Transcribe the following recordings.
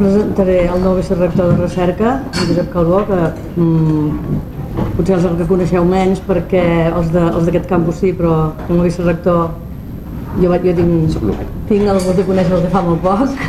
presentaré el nou vicerector de recerca, en Josep Calbó, que potser és el que coneixeu menys perquè els d'aquest campus sí, però com a vicerector jo tinc el gust de conèixer els de fa molt poc.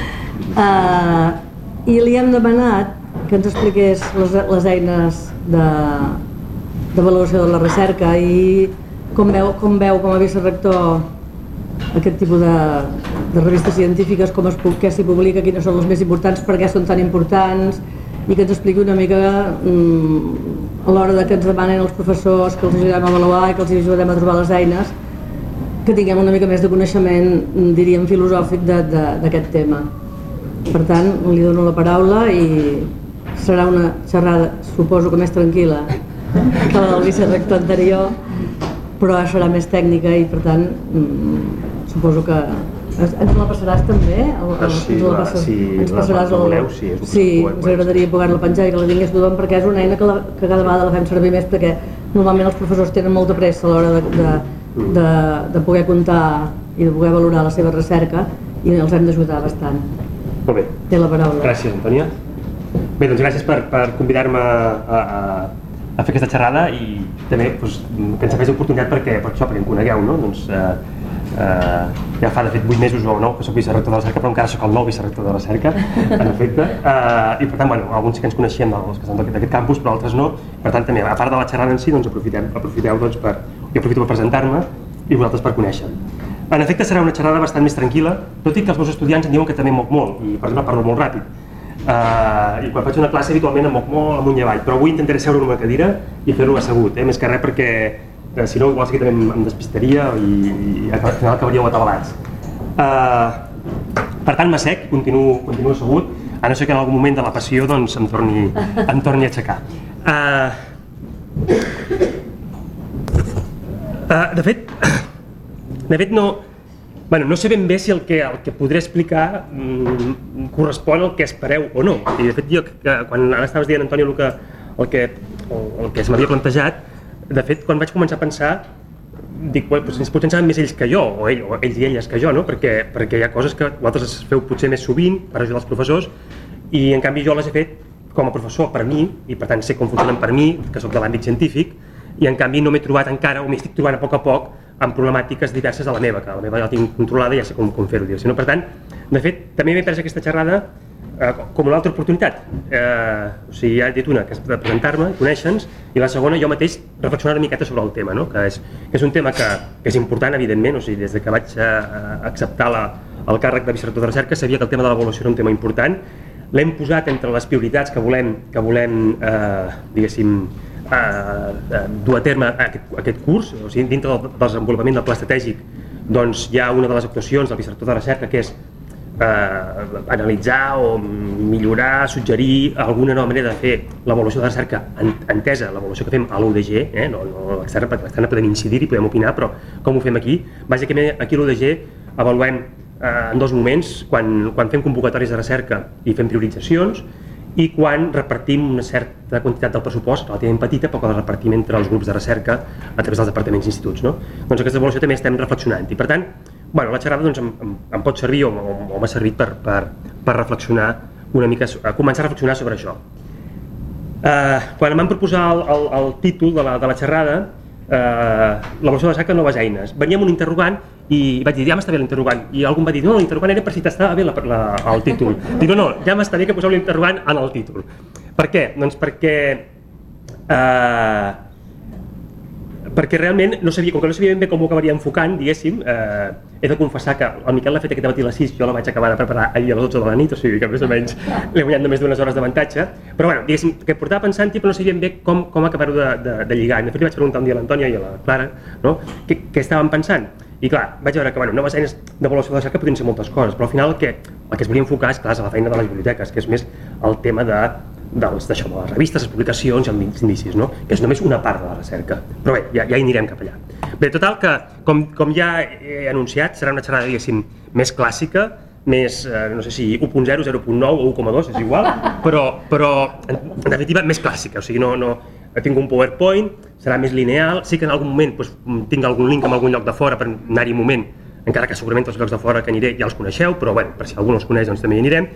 I li hem demanat que ens expliqués les eines de valoració de la recerca i com veu com a vicerector aquest tipus de revistes científiques, què s'hi publica, quines són les més importants, per què són tan importants, i que ens expliqui una mica a l'hora que ens demanen els professors que els ajudem a avaluar i que els ajudem a trobar les eines, que tinguem una mica més de coneixement, diríem, filosòfic d'aquest tema. Per tant, li dono la paraula i serà una xerrada, suposo que més tranquil·la que la del vicerector anterior, però serà més tècnica i per tant suposo que ens la passaràs també? Si la voleu, sí. Sí, ens agradaria poder-la penjar i que la tingués tothom perquè és una eina que cada vegada la fem servir més perquè normalment els professors tenen molta pressa a l'hora de poder comptar i de poder valorar la seva recerca i els hem d'ajudar bastant. Molt bé. Té la paraula. Gràcies, Antònia. Bé, doncs gràcies per convidar-me a fer aquesta xerrada i també que ens fes oportunitat perquè em conegueu, no? Ja fa de fet 8 mesos o 9 que soc vicerector de recerca, però encara soc el nou vicerector de recerca, en efecte, i per tant, alguns sí que ens coneixem dels que són d'aquest campus, però altres no. Per tant, també, a part de la xerrada en si, aprofiteu per presentar-me i vosaltres per conèixer-me. En efecte, serà una xerrada bastant més tranquil·la, tot i que els meus estudiants em diuen que també moc molt, i per exemple parlo molt ràpid. I quan faig una classe habitualment em moc molt amunt i avall, però avui intentaré seure en una cadira i fer-ho assegut, més que res perquè si no igual sí que també em despistaria i al final acabaríeu atabalats. Per tant m'assec, continuo assegut, a no ser que en algun moment de la passió doncs em torni a aixecar. De fet no sé ben bé si el que podré explicar correspon al que espereu o no. I de fet jo, quan ara estaves dient, Antònia, el que se m'havia plantejat, de fet, quan vaig començar a pensar, dic, potser en saben més ells que jo, o ells i elles que jo, perquè hi ha coses que vosaltres feu potser més sovint per ajudar els professors i en canvi jo les he fet com a professor per mi i per tant sé com funcionen per mi, que soc de l'àmbit científic, i en canvi no m'he trobat encara, o m'hi estic trobant a poc amb problemàtiques diverses de la meva, que la meva ja la tinc controlada i ja sé com fer-ho. Per tant, de fet, també m'he pres aquesta xerrada com una altra oportunitat. O sigui, ja he dit una, que és de presentar-me i conèixer-nos, i la segona, jo mateix reflexionar una miqueta sobre el tema, que és un tema que és important, evidentment. O sigui, des que vaig acceptar el càrrec de vicerector de recerca sabia que el tema de l'avaluació era un tema important. L'hem posat entre les prioritats que volem diguéssim, dur a terme aquest curs. O sigui, dintre del desenvolupament del pla estratègic doncs hi ha una de les actuacions del vicerector de recerca que és analitzar o millorar, suggerir alguna nova manera de fer l'avaluació de recerca entesa, l'avaluació que fem a l'UDG, no l'externa, perquè l'externa podem incidir-hi, podem opinar, però com ho fem aquí? Bàsicament aquí a l'UDG avaluem en dos moments, quan fem convocatòries de recerca i fem prioritzacions i quan repartim una certa quantitat del pressupost, relativament petita, però que la repartim entre els grups de recerca a través dels departaments i instituts. Doncs aquesta avaluació també estem reflexionant i per tant la xerrada em pot servir o m'ha servit per reflexionar una mica, començar a reflexionar sobre això. Quan em van proposar el títol de la xerrada, l'avaluació de la recerca, noves eines, venia amb un interrogant i vaig dir, ja m'està bé l'interrogant, i algú em va dir, no, l'interrogant era per si t'estava bé el títol. Dic, no, ja m'està bé que poseu l'interrogant en el títol. Per què? Doncs perquè realment no sabia, com que no sabia ben bé com ho acabaria enfocant, diguéssim, he de confessar que el Miquel l'ha fet aquest matí a les 6, jo la vaig acabar de preparar ahir a les 12 de la nit, o sigui que més o menys l'he guanyat només d'unes hores d'avantatge, però bueno, diguéssim, que portava pensant-hi però no sabia ben bé com acabar-ho de lligar. De fet li vaig preguntar un dia a l'Antònia i a la Clara, no?, què estàvem pensant. I clar, vaig veure que noves eines d'avaluació de recerca podrien ser moltes coses, però al final el que es volia enfocar és, clar, a la feina de les biblioteques, que és més el tema de les revistes, les publicacions i els indicis, que és només una part de la recerca. Però bé, ja hi anirem cap allà. Bé, total que, com ja he anunciat, serà una xerrada, diguéssim, més clàssica, més, no sé si 1.0, 0.9 o 1.2, és igual, però en definitiva més clàssica, o sigui, no tinc un PowerPoint, serà més lineal, sí que en algun moment tinc algun link en algun lloc de fora per anar-hi un moment, encara que segurament els llocs de fora que aniré ja els coneixeu, però bé, per si algú no els coneix doncs també hi anirem.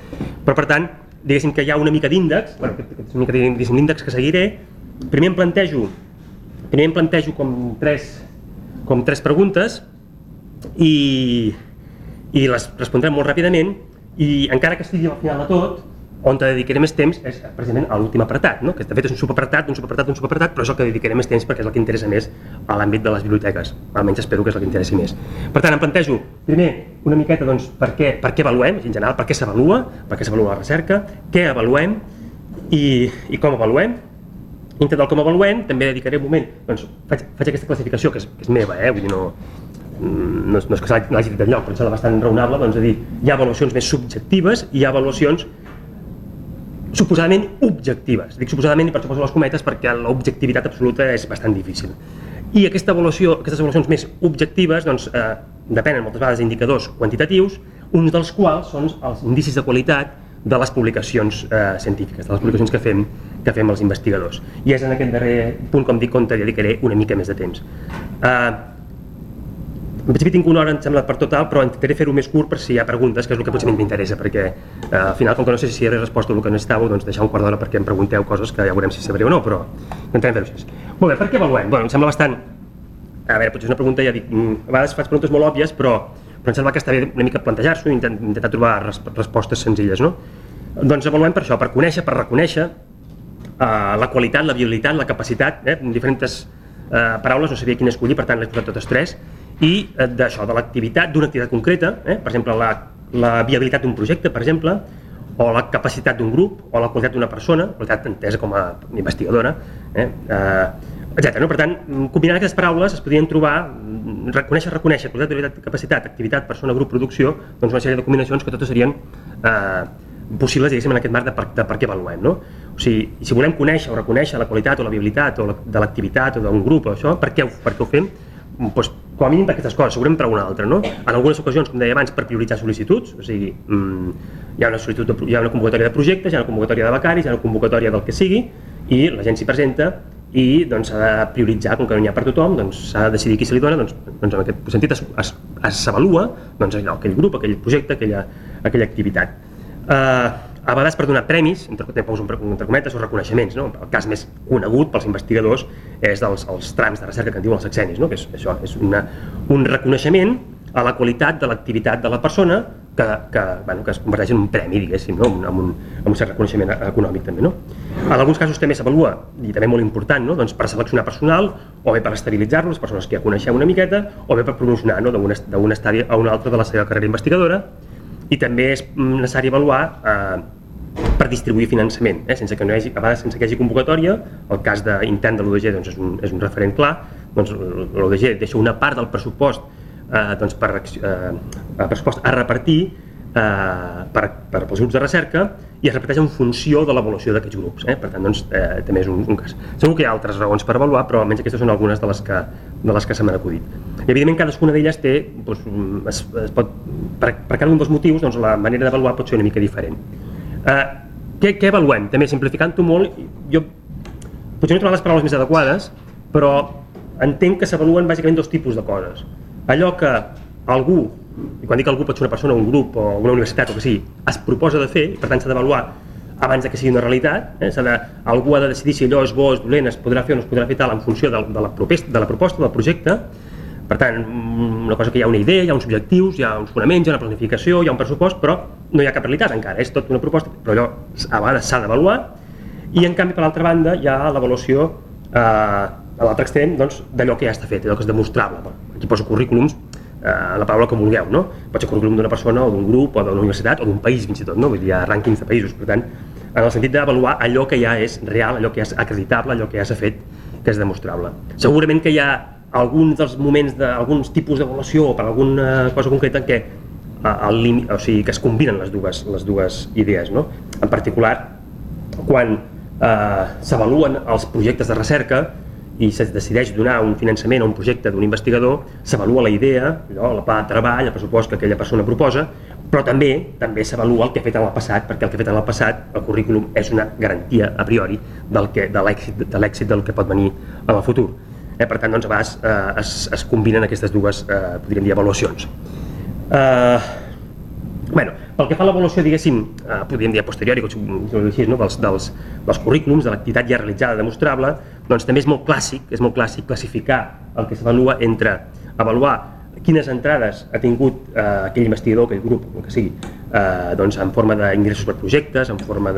Però, per tant, diguéssim que hi ha una mica d'índex, és una mica l'índex que seguiré. Primer em plantejo com tres preguntes i les respondrem molt ràpidament, i encara que estigui al final de tot, on dedicaré més temps és precisament a l'últim apartat, no? Que de fet és un subapartat, però és el que dedicaré més temps perquè és el que interessa més a l'àmbit de les biblioteques, almenys espero que és el que interessi més. Per tant, em plantejo primer una miqueta doncs, per què avaluem, en general, per què s'avalua la recerca, què avaluem i com avaluem. Dintre del com avaluem també dedicaré un moment, doncs faig aquesta classificació que és meva, vull dir, no és que l'hagi dit enlloc, però em sembla bastant raonable, doncs, dir, hi ha avaluacions més subjectives i hi ha avaluacions suposadament objectives. Dic suposadament i per això poso les cometes perquè l'objectivitat absoluta és bastant difícil. I aquestes avaluacions més objectives doncs, depenen moltes vegades d'indicadors quantitatius, uns dels quals són els indicis de qualitat de les publicacions científiques, de les publicacions que fem els investigadors. I és en aquest darrer punt, com dic, on dedicaré una mica més de temps. En principi tinc una hora, em sembla, per total, però intentaré fer-ho més curt per si hi ha preguntes, que és el que potser m'interessa, perquè al final, com que no sé si hi ha resposta al que necessitàveu, doncs deixar un quart d'hora perquè em pregunteu coses que ja veurem si sabré o no, però intentarem fer-ho així. Molt bé, per què avaluem? Em sembla bastant... A veure, potser és una pregunta, ja dic, a vegades faig preguntes molt òbvies, però em sembla que està bé una mica plantejar-s'ho i intentar trobar respostes senzilles, no? Doncs avaluem per això, per conèixer, per reconèixer la qualitat, la viabilitat, la capacitat, amb diferents paraules, no sabia quina escollir, per tant l'he posat totes tres, i d'això, de l'activitat, d'una activitat concreta, per exemple, la viabilitat d'un projecte, per exemple, o la capacitat d'un grup, o la qualitat d'una persona, qualitat entesa com a investigadora, etc. Per tant, combinant aquestes paraules es podrien trobar reconèixer, qualitat, viabilitat, capacitat, activitat, persona, grup, producció, doncs una sèrie de combinacions que totes serien possibles, diguéssim, en aquest marc de per què avaluem, no? O sigui, si volem conèixer o reconèixer la qualitat o la viabilitat de l'activitat o d'un grup o això, per què ho fem? Doncs, com a mínim per aquestes coses, segurament per alguna altra, no? En algunes ocasions, com deia abans, per prioritzar sol·licituds, o sigui, hi ha una convocatòria de projectes, hi ha una convocatòria de becaris, hi ha una convocatòria del que sigui, i la gent s'hi presenta i doncs s'ha de prioritzar, com que no n'hi ha per tothom, doncs s'ha de decidir qui se li dona, doncs en aquest sentit s'avalua aquell grup, aquell projecte, aquella activitat. A vegades per donar premis, entre cometes, o reconeixements, no? El cas més conegut pels investigadors és els trams de recerca que en diuen els sexenis, no? Que és això, és un reconeixement a la qualitat de l'activitat de la persona que es converteix en un premi, diguéssim, no? amb un cert reconeixement econòmic també, no? En alguns casos també s'avalua, i també molt important, no? Doncs per seleccionar personal, o bé per estabilitzar-lo, les persones que ja coneixem una miqueta, o bé per promocionar, no? d'un estadi a un altre de la seva carrera investigadora. I també és necessari avaluar per distribuir finançament, sense que hi hagi convocatòria. El cas intern de l'UDG doncs, és un referent clar. Doncs, l'UDG deixa una part del pressupost pressupost a repartir pels grups de recerca i es reparteix en funció de l'avaluació d'aquests grups. Per tant, doncs, també és un cas. Segur que hi ha altres raons per avaluar, però almenys aquestes són algunes de les que se m'han acudit. I evidentment cadascuna d'elles té, per cada un dels motius, la manera d'avaluar pot ser una mica diferent. Què avaluem? També simplificant-ho molt, jo potser no he trobat les paraules més adequades, però entenc que s'avaluen bàsicament dos tipus de coses. Allò que algú, i quan dic algú pot ser una persona, un grup o una universitat o que sigui, es proposa de fer, i per tant s'ha d'avaluar abans que sigui una realitat, algú ha de decidir si allò és bo, és dolent, es podrà fer o no es podrà fer tal en funció de la proposta, del projecte. Per tant, una cosa que hi ha una idea, hi ha uns objectius, hi ha uns fonaments, hi ha una planificació, hi ha un pressupost, però no hi ha cap realitat encara, és tot una proposta, però allò a vegades s'ha d'avaluar. I en canvi, per l'altra banda, hi ha l'avaluació a l'altre extrem d'allò que ja està fet, d'allò que és demostrable. Aquí poso currículums, la paraula que vulgueu, no? Pot ser currículum d'una persona o d'un grup o d'una universitat o d'un país fins i tot, no? Vull dir, hi ha rànquings de països, per tant, en el sentit d'avaluar allò que ja és real, allò que ja és acreditable, allò que ja s'ha fet, que és demostrable. Segurament que hi ha alguns dels moments d'alguns tipus d'avaluació o per alguna cosa concreta en què que es combinen les dues idees, no? En particular, quan s'avaluen els projectes de recerca i es decideix donar un finançament a un projecte d'un investigador, s'avalua la idea, el pla de treball, el pressupost que aquella persona proposa, però també s'avalua el que ha fet en el passat, perquè el que ha fet en el passat, el currículum, és una garantia a priori de l'èxit del que pot venir en el futur. Per tant, a vegades es combinen aquestes dues, podríem dir, avaluacions. Bueno, pel que fa a l'avaluació, diguéssim, podríem dir a posteriori, així, no? dels currículums, de l'activitat ja realitzada demostrable, doncs també és molt clàssic classificar el que s'avalua entre avaluar quines entrades ha tingut aquell investigador, aquell grup, el que sigui, doncs en forma d'ingressos per projectes, en forma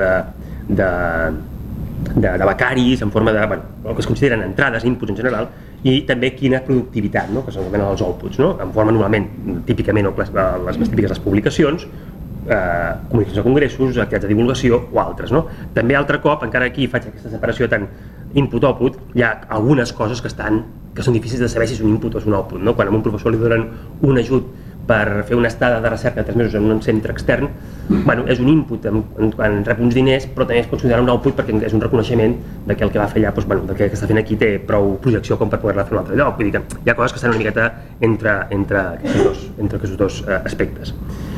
de becaris, en forma de, bueno, el que es consideren entrades, inputs en general, i també quina productivitat, no? Que s'anomenen els outputs, no? En forma normalment, típicament, les més típiques les publicacions, comunicacions de congressos, activitats de divulgació o altres, no? També altre cop, encara aquí faig aquesta separació tan input-output, hi ha algunes coses que són difícils de saber si és un input o és un output, no? Quan a un professor li donen un ajut per fer una estada de recerca de 3 mesos en un centre extern, bueno, és un input quan rep uns diners, però també es considera un output perquè és un reconeixement de que el que va fer allà, doncs, bueno, que està fent aquí té prou projecció com per poder-la fer un altre lloc. Vull dir que hi ha coses que estan una miqueta entre aquests dos aspectes.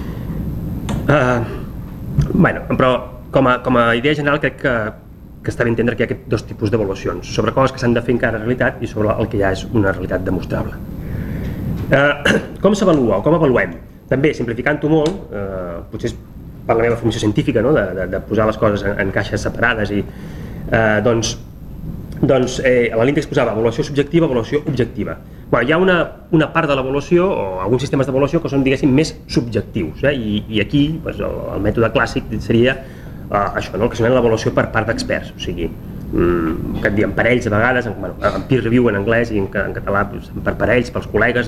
Bueno, però com a idea general crec que està bé entendre que hi ha aquests dos tipus d'avaluacions, sobre coses que s'han de fer encara realitat i sobre el que ja és una realitat demostrable. Com s'avalua o com avaluem? També, simplificant-ho molt, potser és per la meva formació científica, no? de posar les coses en caixes separades, i doncs a la l'índex posava avaluació subjectiva, avaluació objectiva. Bueno, hi ha una part de l'avaluació o alguns sistemes d'avaluació que són, diguéssim, més subjectius, i aquí doncs, el mètode clàssic seria això, no? El que s'anomena l'avaluació per part d'experts, o sigui, que et diuen parells a vegades, en peer review en anglès i en català per parells, pels col·legues,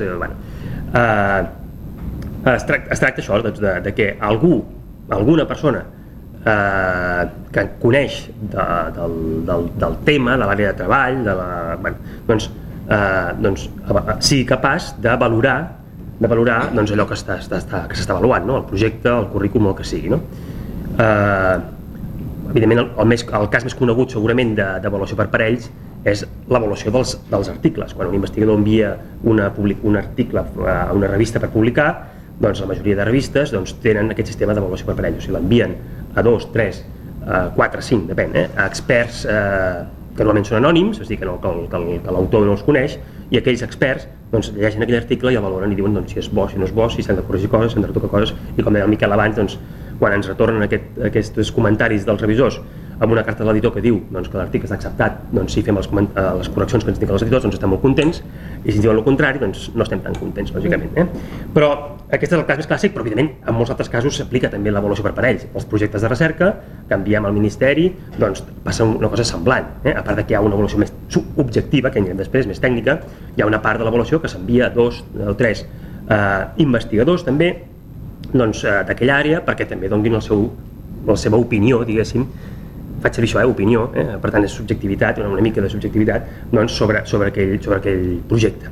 es tracta això, doncs, de que alguna persona que coneix del tema, de l'àrea de treball, doncs sigui capaç de valorar doncs, allò que s'està avaluant, no? El projecte, el currículum, el que sigui, no? Evidentment, el cas més conegut segurament d'avaluació per parells és l'avaluació dels articles. Quan un investigador envia un article a una revista per publicar, doncs la majoria de revistes tenen aquest sistema d'avaluació per parells. O sigui, l'envien a 2, 3, 4, 5, depèn, a experts que normalment són anònims, és a dir, que l'autor no els coneix, i aquells experts llegeixen aquell article i el valoren i diuen si és bo, si no és bo, si s'han de corregir coses, s'han de retocar coses, i com deia el Miquel abans, quan ens retornen aquests comentaris dels revisors amb una carta de l'editor que diu que l'article està acceptat, si fem les correccions que ens diuen els editors, estem molt contents, i si ens diuen el contrari, no estem tan contents, lògicament. Però aquest és el cas més clàssic, però evidentment en molts altres casos s'aplica també l'avaluació per parells. Els projectes de recerca que enviem al Ministeri passa una cosa semblant, a part que hi ha una avaluació més objectiva, que anirem després, més tècnica, hi ha una part de l'avaluació que s'envia a 2 o 3 investigadors també d'aquella àrea perquè també donin la seva opinió, diguéssim, faig servir això, opinió, per tant és subjectivitat, una mica de subjectivitat, sobre aquell projecte.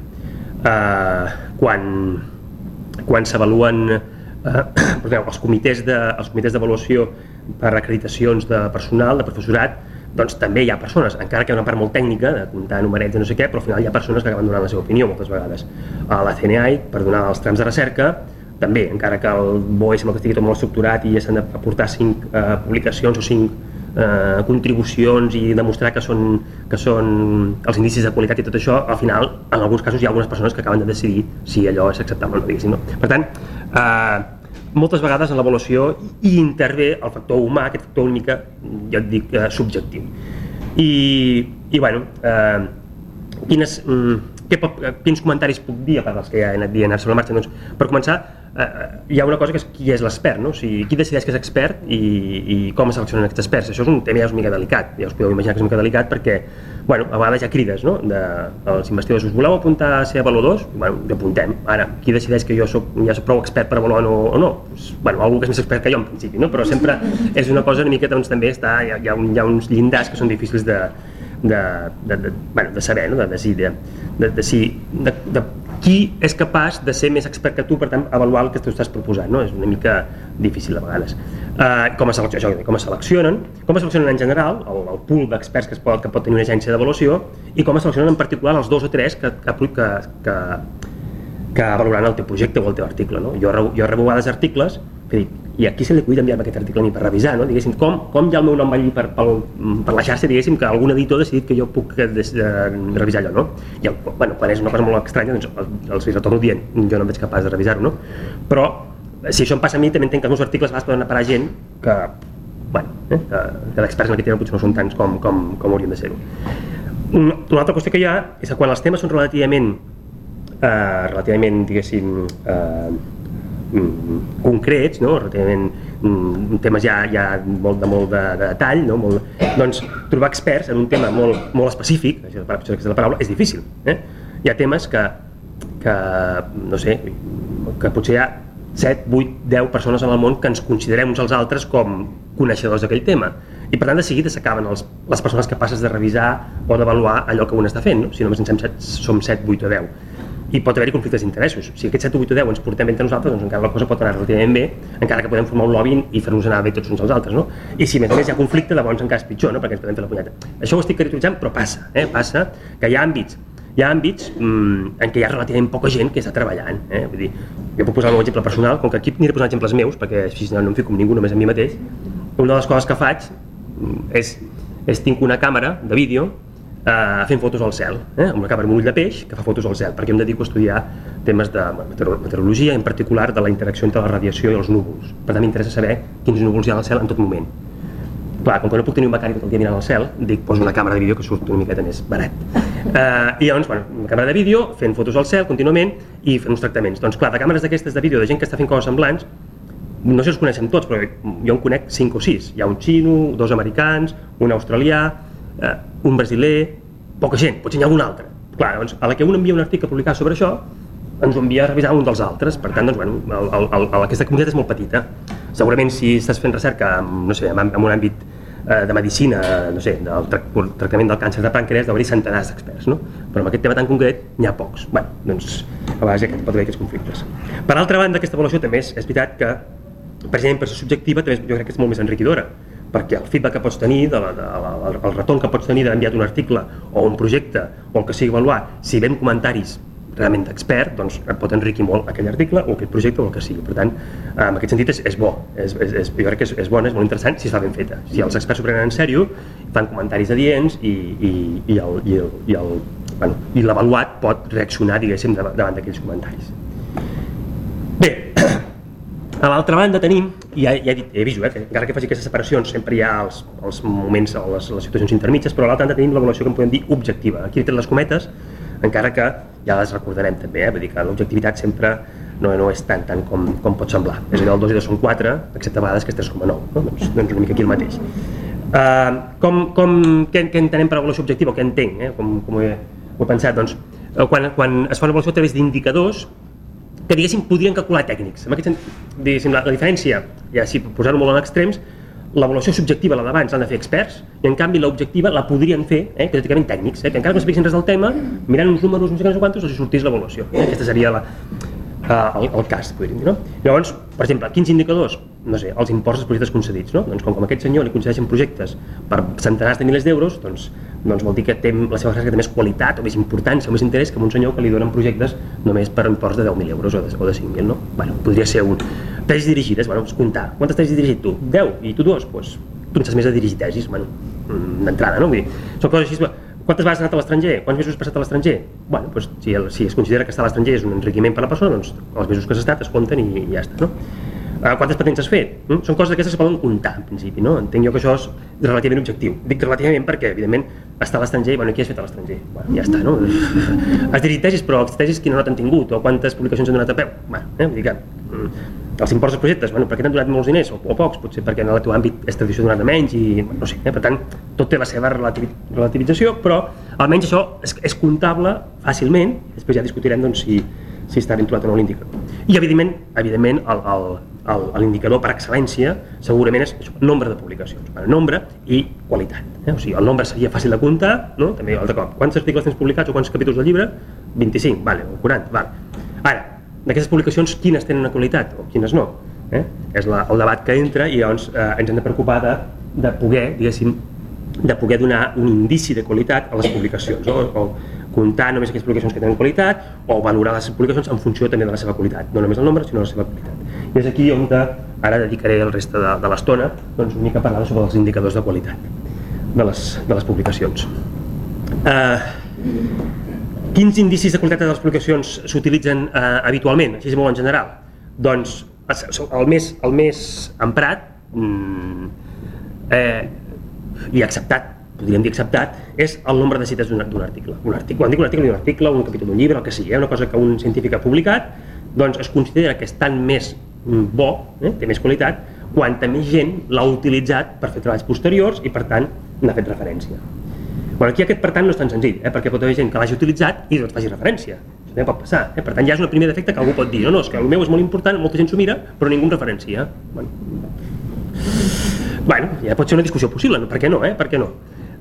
Quan s'avaluen els comitès d'avaluació per acreditacions de personal, de professorat, doncs també hi ha persones, encara que hi ha una part molt tècnica de comptar numerets de no sé què, però al final hi ha persones que acaben donant la seva opinió moltes vegades. A la CNI, per donar els trams de recerca, també, encara que el BOE sembla que estigui tot molt estructurat i ja s'han d'aportar 5 publicacions o 5 contribucions i demostrar que són els indicis de qualitat i tot això, al final, en alguns casos hi ha algunes persones que acaben de decidir si allò és acceptable o no, diguéssim, no? Per tant, moltes vegades en l'avaluació hi intervé el factor humà, aquest factor una mica, jo et dic, subjectiu. I bueno, quins comentaris puc dir, a part dels que ja he anat dient sobre la marxa? Doncs, per començar, hi ha una cosa que és qui és l'expert, no? O sigui, qui decideix que és expert i com es seleccionen aquests experts. Això és un tema ja una mica delicat, ja us podeu imaginar que és una mica delicat perquè, bueno, a vegades hi ha crides, no? Els investigadors, us voleu apuntar a ser avaluadors? Bueno, hi apuntem. Ara, qui decideix que jo ja soc prou expert per avaluar o no? Bueno, algú que és més expert que jo, en principi, no? Però sempre és una cosa una miqueta, doncs també hi ha uns llindars que són difícils de saber, no? De qui és capaç de ser més expert que tu, per tant, avaluar el que tu estàs proposant, no? És una mica difícil a vegades. Com es seleccionen en general, el pool d'experts que pot tenir una agència d'avaluació, i com es seleccionen en particular els 2 o 3 que valoraran el teu projecte o el teu article, no? Jo rebo a vegades articles que dic, i aquí se li acull enviar-me aquest article a mi per revisar, no? Diguéssim, com ja el meu nom va allí per la xarxa, diguéssim, que algun editor ha decidit que jo puc revisar allò, no? I quan és una cosa molt estranya, doncs els retorno dient, jo no em veig capaç de revisar-ho, no? Però si això em passa a mi, també entenc que els meus articles a vegades poden anar a parar gent que, que d'experts en aquest tema potser no són tants com haurien de ser-ho. Una altra qüestió que hi ha és que quan els temes són relativament diguéssim, concrets, no? Relativament temes ja molt de detall, no? Doncs trobar experts en un tema molt específic, això és la paraula, és difícil. Hi ha temes que no sé, que potser hi ha 7, 8, 10 persones en el món que ens considerem uns als altres com coneixedors d'aquell tema. I per tant de seguida s'acaben les persones capaces de revisar o d'avaluar allò que un està fent, no? Si només som 7, 8 o 10. I pot haver-hi conflictes d'interessos. Si aquests 7, 8 o 10 ens portem bé entre nosaltres, doncs encara la cosa pot anar relativament bé, encara que podem formar un lobby i fer-nos anar bé tots uns als altres, no? I si a més hi ha conflicte, llavors encara és pitjor, no? Perquè ens podem fer la punyeta. Això ho estic caracteritzant, però passa, passa que hi ha àmbits en què hi ha relativament poca gent que està treballant. Vull dir, jo puc posar un exemple personal, com que aquí aniré posant exemples meus, perquè així no em fico amb ningú, només amb mi mateix. Una de les coses que faig és tinc una càmera de vídeo fent fotos al cel, amb una càmera amb un ull de peix que fa fotos al cel, perquè em dedico a estudiar temes de meteorologia, en particular de la interacció entre la radiació i els núvols. Per tant, m'interessa saber quins núvols hi ha al cel en tot moment. Clar, com que no puc tenir un becari tot el dia mirant al cel, dic, poso una càmera de vídeo que surt una miqueta més barat. I llavors, una càmera de vídeo, fent fotos al cel contínuament i fent uns tractaments. Doncs clar, de càmeres d'aquestes de vídeo de gent que està fent coses semblants, no sé si els coneixem tots, però jo en conec 5 o 6. Hi ha un xino, 2 americans, un australià, un brasiler, poca gent, potser n'hi ha algun altre. Clar, doncs, a la que un envia un article publicat sobre això, ens ho envia a revisar un dels altres. Per tant, doncs, aquesta comunitat és molt petita. Segurament si estàs fent recerca en un àmbit de medicina, no sé, del tractament del càncer de pàncreas, d'haver-hi centenars d'experts, no? Però en aquest tema tan concret n'hi ha pocs. Bé, doncs, a vegades pot haver aquests conflictes. Per altra banda, aquesta avaluació també és veritat que, precisament per ser subjectiva, també jo crec que és molt més enriquidora, perquè el feedback que pots tenir, el retorn que pots tenir d'haver enviat un article o un projecte o el que sigui avaluar, si ven comentaris realment d'expert, doncs pot enriquir molt aquell article o aquell projecte o el que sigui. Per tant, en aquest sentit és bo, jo crec que és bona, és molt interessant si es fa ben feta. Si els experts s'ho prenen en sèrio, fan comentaris adients i l'avaluat pot reaccionar, diguéssim, davant d'aquells comentaris. Bé, a l'altra banda tenim, i ja he vist que encara que faci aquestes separacions sempre hi ha els moments o les situacions intermitges, però a l'altra banda tenim l'avaluació que en podem dir objectiva. Aquí he tret les cometes, encara que ja les recordarem també, vull dir que l'objectivitat sempre no és tant com pot semblar. És allò, el 2 i 2 són 4, excepte a vegades que és 3,9, no? Doncs una mica aquí el mateix. Què entenem per avaluació objectiva, o què entenc, com ho he pensat? Doncs quan es fa una avaluació a través d'indicadors que, diguéssim, podrien calcular tècnics. En aquest sentit, diguéssim, la diferència, ja si posar-ho molt en extrems, l'avaluació subjectiva, la d'abans, l'han de fer experts, i en canvi l'objectiva la podrien fer, hipotéticament tècnics, que encara no sabessin res del tema, mirant uns números, no sé quantos, els sortís l'avaluació. Aquesta seria el cas, podríem dir, no? Llavors, per exemple, quins indicadors? No sé, els imports dels projectes concedits, no? Doncs com a aquest senyor li concedeixen projectes per centenars de milers d'euros, doncs vol dir que la seva recerca té més qualitat o més importància o més interès que un senyor que li donen projectes només per imports de 10.000 euros o de 5.000, no? Bueno, podria ser un... Tesis dirigides, comptar. Quantes tesis has dirigit tu? 10, i tu 2? Doncs tu en saps més de dirigir tesis, d'entrada, no? Vull dir, són coses així... Quantes vegades has anat a l'estranger? Quants mesos has passat a l'estranger? Bueno, doncs si es considera que estar a l'estranger és un enriquiment per a la persona, doncs els mesos que has estat es compten i ja està, no? Quantes patents has fet? Són coses d'aquestes que es poden comptar, en principi, no? Entenc jo que això és relativament objectiu. Dic relativament perquè, evidentment, estar a l'estranger, bueno, què has fet a l'estranger? Bueno, ja està, no? Has dirigit tesis, però les tesis quina nota han tingut? O quantes publicacions han donat a peu? Bueno, vull dir que... Els imports dels projectes, bueno, per què t'han donat molts diners o pocs? Potser perquè en el teu àmbit és tradició donar-ne menys i no sé, per tant, tot té la seva relativització, però almenys això és comptable fàcilment, després ja discutirem doncs, si està vinculat o no l'indicador. I evidentment l'indicador per excel·lència segurament és nombre de publicacions, nombre i qualitat. O sigui, el nombre seria fàcil de comptar, no? També altre cop, quants articles tens publicats o quants capítols del llibre? 25, vale, o 40, vale. Ara, d'aquestes publicacions, quines tenen una qualitat o quines no? És el debat que entra i llavors ens hem de preocupar de poder, diguéssim, de poder donar un indici de qualitat a les publicacions, o comptar només aquelles publicacions que tenen qualitat o valorar les publicacions en funció també de la seva qualitat, no només el nombre sinó la seva qualitat. I és aquí on ara dedicaré el reste de l'estona doncs una mica a parlar sobre els indicadors de qualitat de les publicacions. Quins indicis de qualitat de les publicacions s'utilitzen habitualment, així molt en general? Doncs el més emprat i acceptat, podríem dir acceptat, és el nombre de cites d'un article. Quan dic un article, un capítol d'un llibre, el que sigui, una cosa que un científic ha publicat, doncs es considera que és tan més bo, té més qualitat, quanta més gent l'ha utilitzat per fer treballs posteriors i per tant n'ha fet referència. Aquí aquest per tant no és tan senzill, perquè pot haver gent que l'hagi utilitzat i doncs faci referència. Això també pot passar. Per tant ja és un primer defecte que algú pot dir no, és que el meu és molt important, molta gent s'ho mira, però ningú em referencia. Bueno, ja pot ser una discussió possible, per què no? Per què no?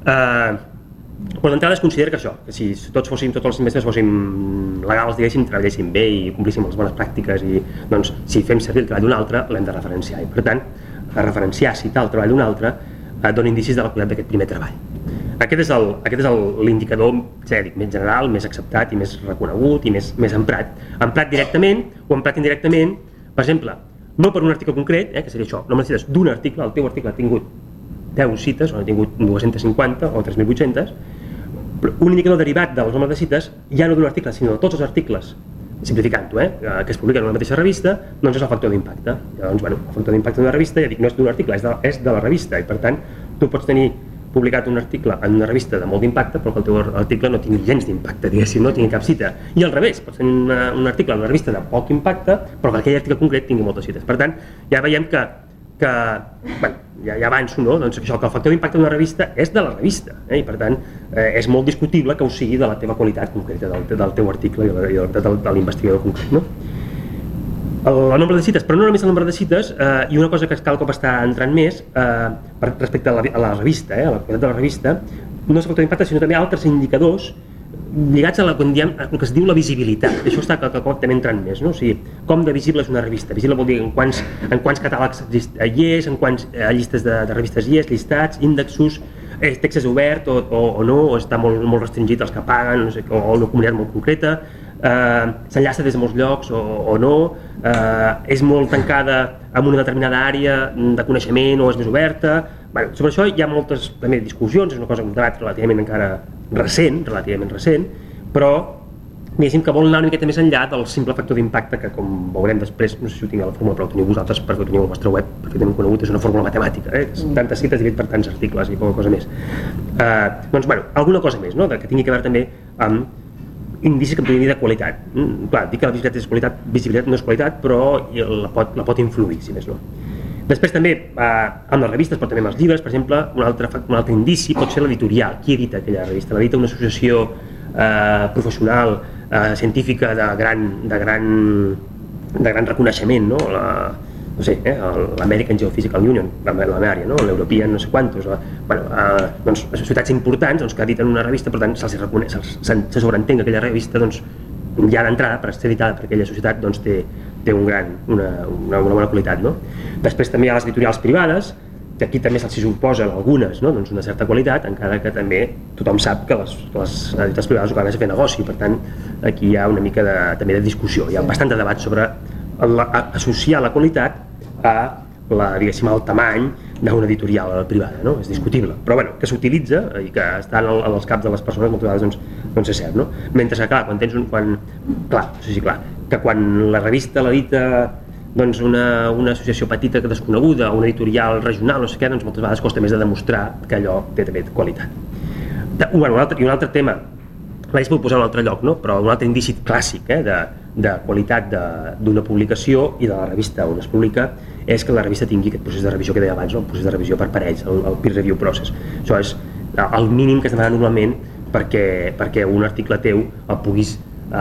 Però d'entrada es considera que això, que si tots els mestres fóssim legals, diguéssim, treballéssim bé i complíssim les bones pràctiques i doncs si fem servir el treball d'un altre l'hem de referenciar i per tant referenciar, citar el treball d'un altre dona indicis de la qualitat d'aquest primer treball. Aquest és l'indicador més general, més acceptat i més reconegut i més emprat. Emprat directament o emprat indirectament, per exemple, no per un article concret, que seria això, no me cites d'un article, el teu article ha tingut 10 cites, o ha tingut 250 o 3.800, però un indicador derivat del nombre de cites, ja no d'un article, sinó de tots els articles, simplificant-ho, que es publiquen en una mateixa revista, doncs és el factor d'impacte. Llavors, el factor d'impacte d'una revista, ja dic, no és d'un article, és de la revista, i per tant, tu pots tenir publicat un article en una revista de molt d'impacte, però que el teu article no tingui gens d'impacte, diguéssim, no tingui cap cita. I al revés, pots tenir un article en una revista de poc impacte, però que aquell article concret tingui moltes cites. Per tant, ja veiem que ja avanço, no? Doncs això, que el factor d'impacte d'una revista és de la revista, i per tant és molt discutible que ho sigui de la teva qualitat concreta, del teu article i de l'investigador concret, no? El nombre de cites, però no només el nombre de cites, i una cosa que cada cop està entrant més respecte a la revista, a la qualitat de la revista, no és el factor d'impacte, sinó també altres indicadors lligats a el que es diu la visibilitat. Això està cada cop també entrant més, no? O sigui, com de visible és una revista. Visible vol dir en quants catàlegs hi és, en quants llistes de revistes hi és, llistats, índexos, text és obert o no, o està molt restringit als que paguen, o una comunitat molt concreta, s'enllaça des de molts llocs o no, és molt tancada en una determinada àrea de coneixement o és més oberta. Sobre això hi ha moltes també discussions, és un debat relativament encara recent, però diguéssim que vol anar una miqueta més enllà del simple factor d'impacte que, com veurem després, no sé si ho tinc a la fórmula, però ho teniu vosaltres perquè ho teniu al vostre web perfectament conegut, és una fórmula matemàtica, tantes cites dividit per tants articles i poca cosa més. Doncs, alguna cosa més, que tingui a veure també amb indicis que podríem dir de qualitat. Clar, dir que la visibilitat no és qualitat, però la pot influir, si més no. Després també, amb les revistes, però també amb els llibres, per exemple, un altre indici pot ser l'editorial. Qui edita aquella revista? L'edita una associació professional, científica de gran reconeixement, no? No sé, l'American Geophysical Union, l'AMEARIA, l'European no sé quantos, doncs societats importants que editen una revista, per tant se sobreentén que aquella revista ja d'entrada, per ser editada per aquella societat, té una bona qualitat. Després també hi ha les editorials privades, que aquí també se'ls suposa algunes una certa qualitat, encara que també tothom sap que les editorials privades ho que han de fer negoci, per tant aquí hi ha una mica també de discussió, hi ha bastant de debat sobre associar la qualitat al tamany d'una editorial privada, és discutible, però que s'utilitza i que està als caps de les persones moltes vegades és cert, mentre que clar, quan la revista l'edita una associació petita desconeguda, una editorial regional, no sé què, moltes vegades costa més de demostrar que allò té també qualitat. I un altre tema, l'hagués pogut posar en un altre lloc, però un altre indici clàssic de qualitat d'una publicació i de la revista on es publica és que la revista tingui aquest procés de revisió que deia abans, el procés de revisió per parells, el peer review process. Això és el mínim que es demana normalment perquè un article teu el puguis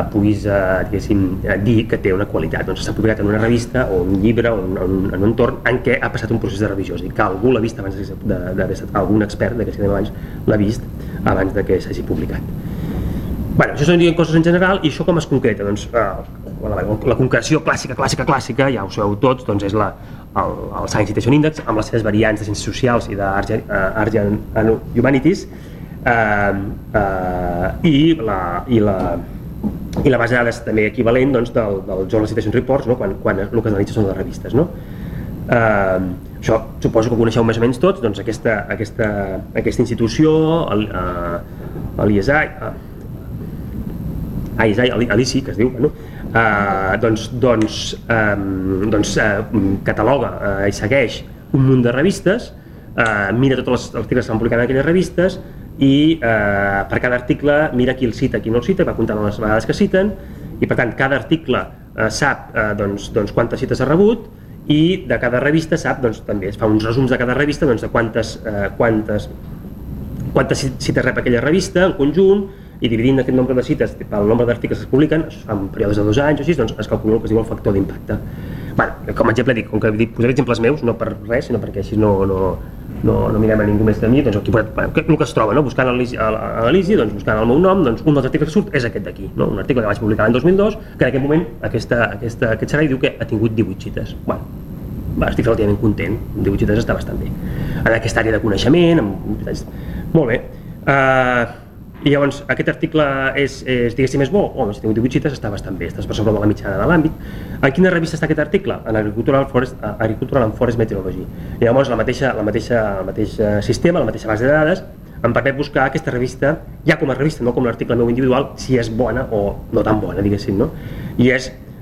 dir que té una qualitat. S'ha publicat en una revista o un llibre o en un entorn en què ha passat un procés de revisió, és a dir, que algú l'ha vist abans d'haver estat, algun expert d'aquest que dèiem abans l'ha vist abans que s'hagi publicat. Això són coses en general, i això com es concreta? La concreció clàssica, ja ho sabeu tots, és el Science Citation Index amb les seves variants de Ciències Socials i d'Arts and Humanities, i la base de dades també equivalent del Journal Citation Reports, quan el que es analitza són les revistes. Això suposo que ho coneixeu més o menys tots, aquesta institució, l'ISI, que es diu, cataloga i segueix un munt de revistes, mira tots els articles que s'han publicat en aquelles revistes i per cada article mira qui el cita, qui no el cita, va comptant les vegades que citen i per tant cada article sap quantes cites ha rebut i de cada revista sap, també es fa uns resums de cada revista de quantes cites rep aquella revista en conjunt i dividint aquest nombre de cites pel nombre d'articles que es publiquen, això es fa en períodes de 2 anys o així, es calcula el que es diu el factor d'impacte. Com a exemple dic, com que posaré exemples meus, no per res, sinó perquè així no mirem a ningú més de mi, el que es troba, buscant a l'Easy, buscant el meu nom, un dels articles que surt és aquest d'aquí, un article que vaig publicar l'any 2002, que en aquest moment aquest servei diu que ha tingut 18 cites. Estic relativament content, 18 cites està bastant bé. En aquesta àrea de coneixement, molt bé. I llavors aquest article és diguéssim és bo? Home, si tinc 18 cites està bastant bé, estàs per sobre de la mitjana de l'àmbit. En quina revista està aquest article? En Agricultural and Forest Meteorology. I llavors el mateix sistema, la mateixa base de dades em permet buscar aquesta revista, ja com a revista, no com l'article meu individual, si és bona o no tan bona, diguéssim, no? I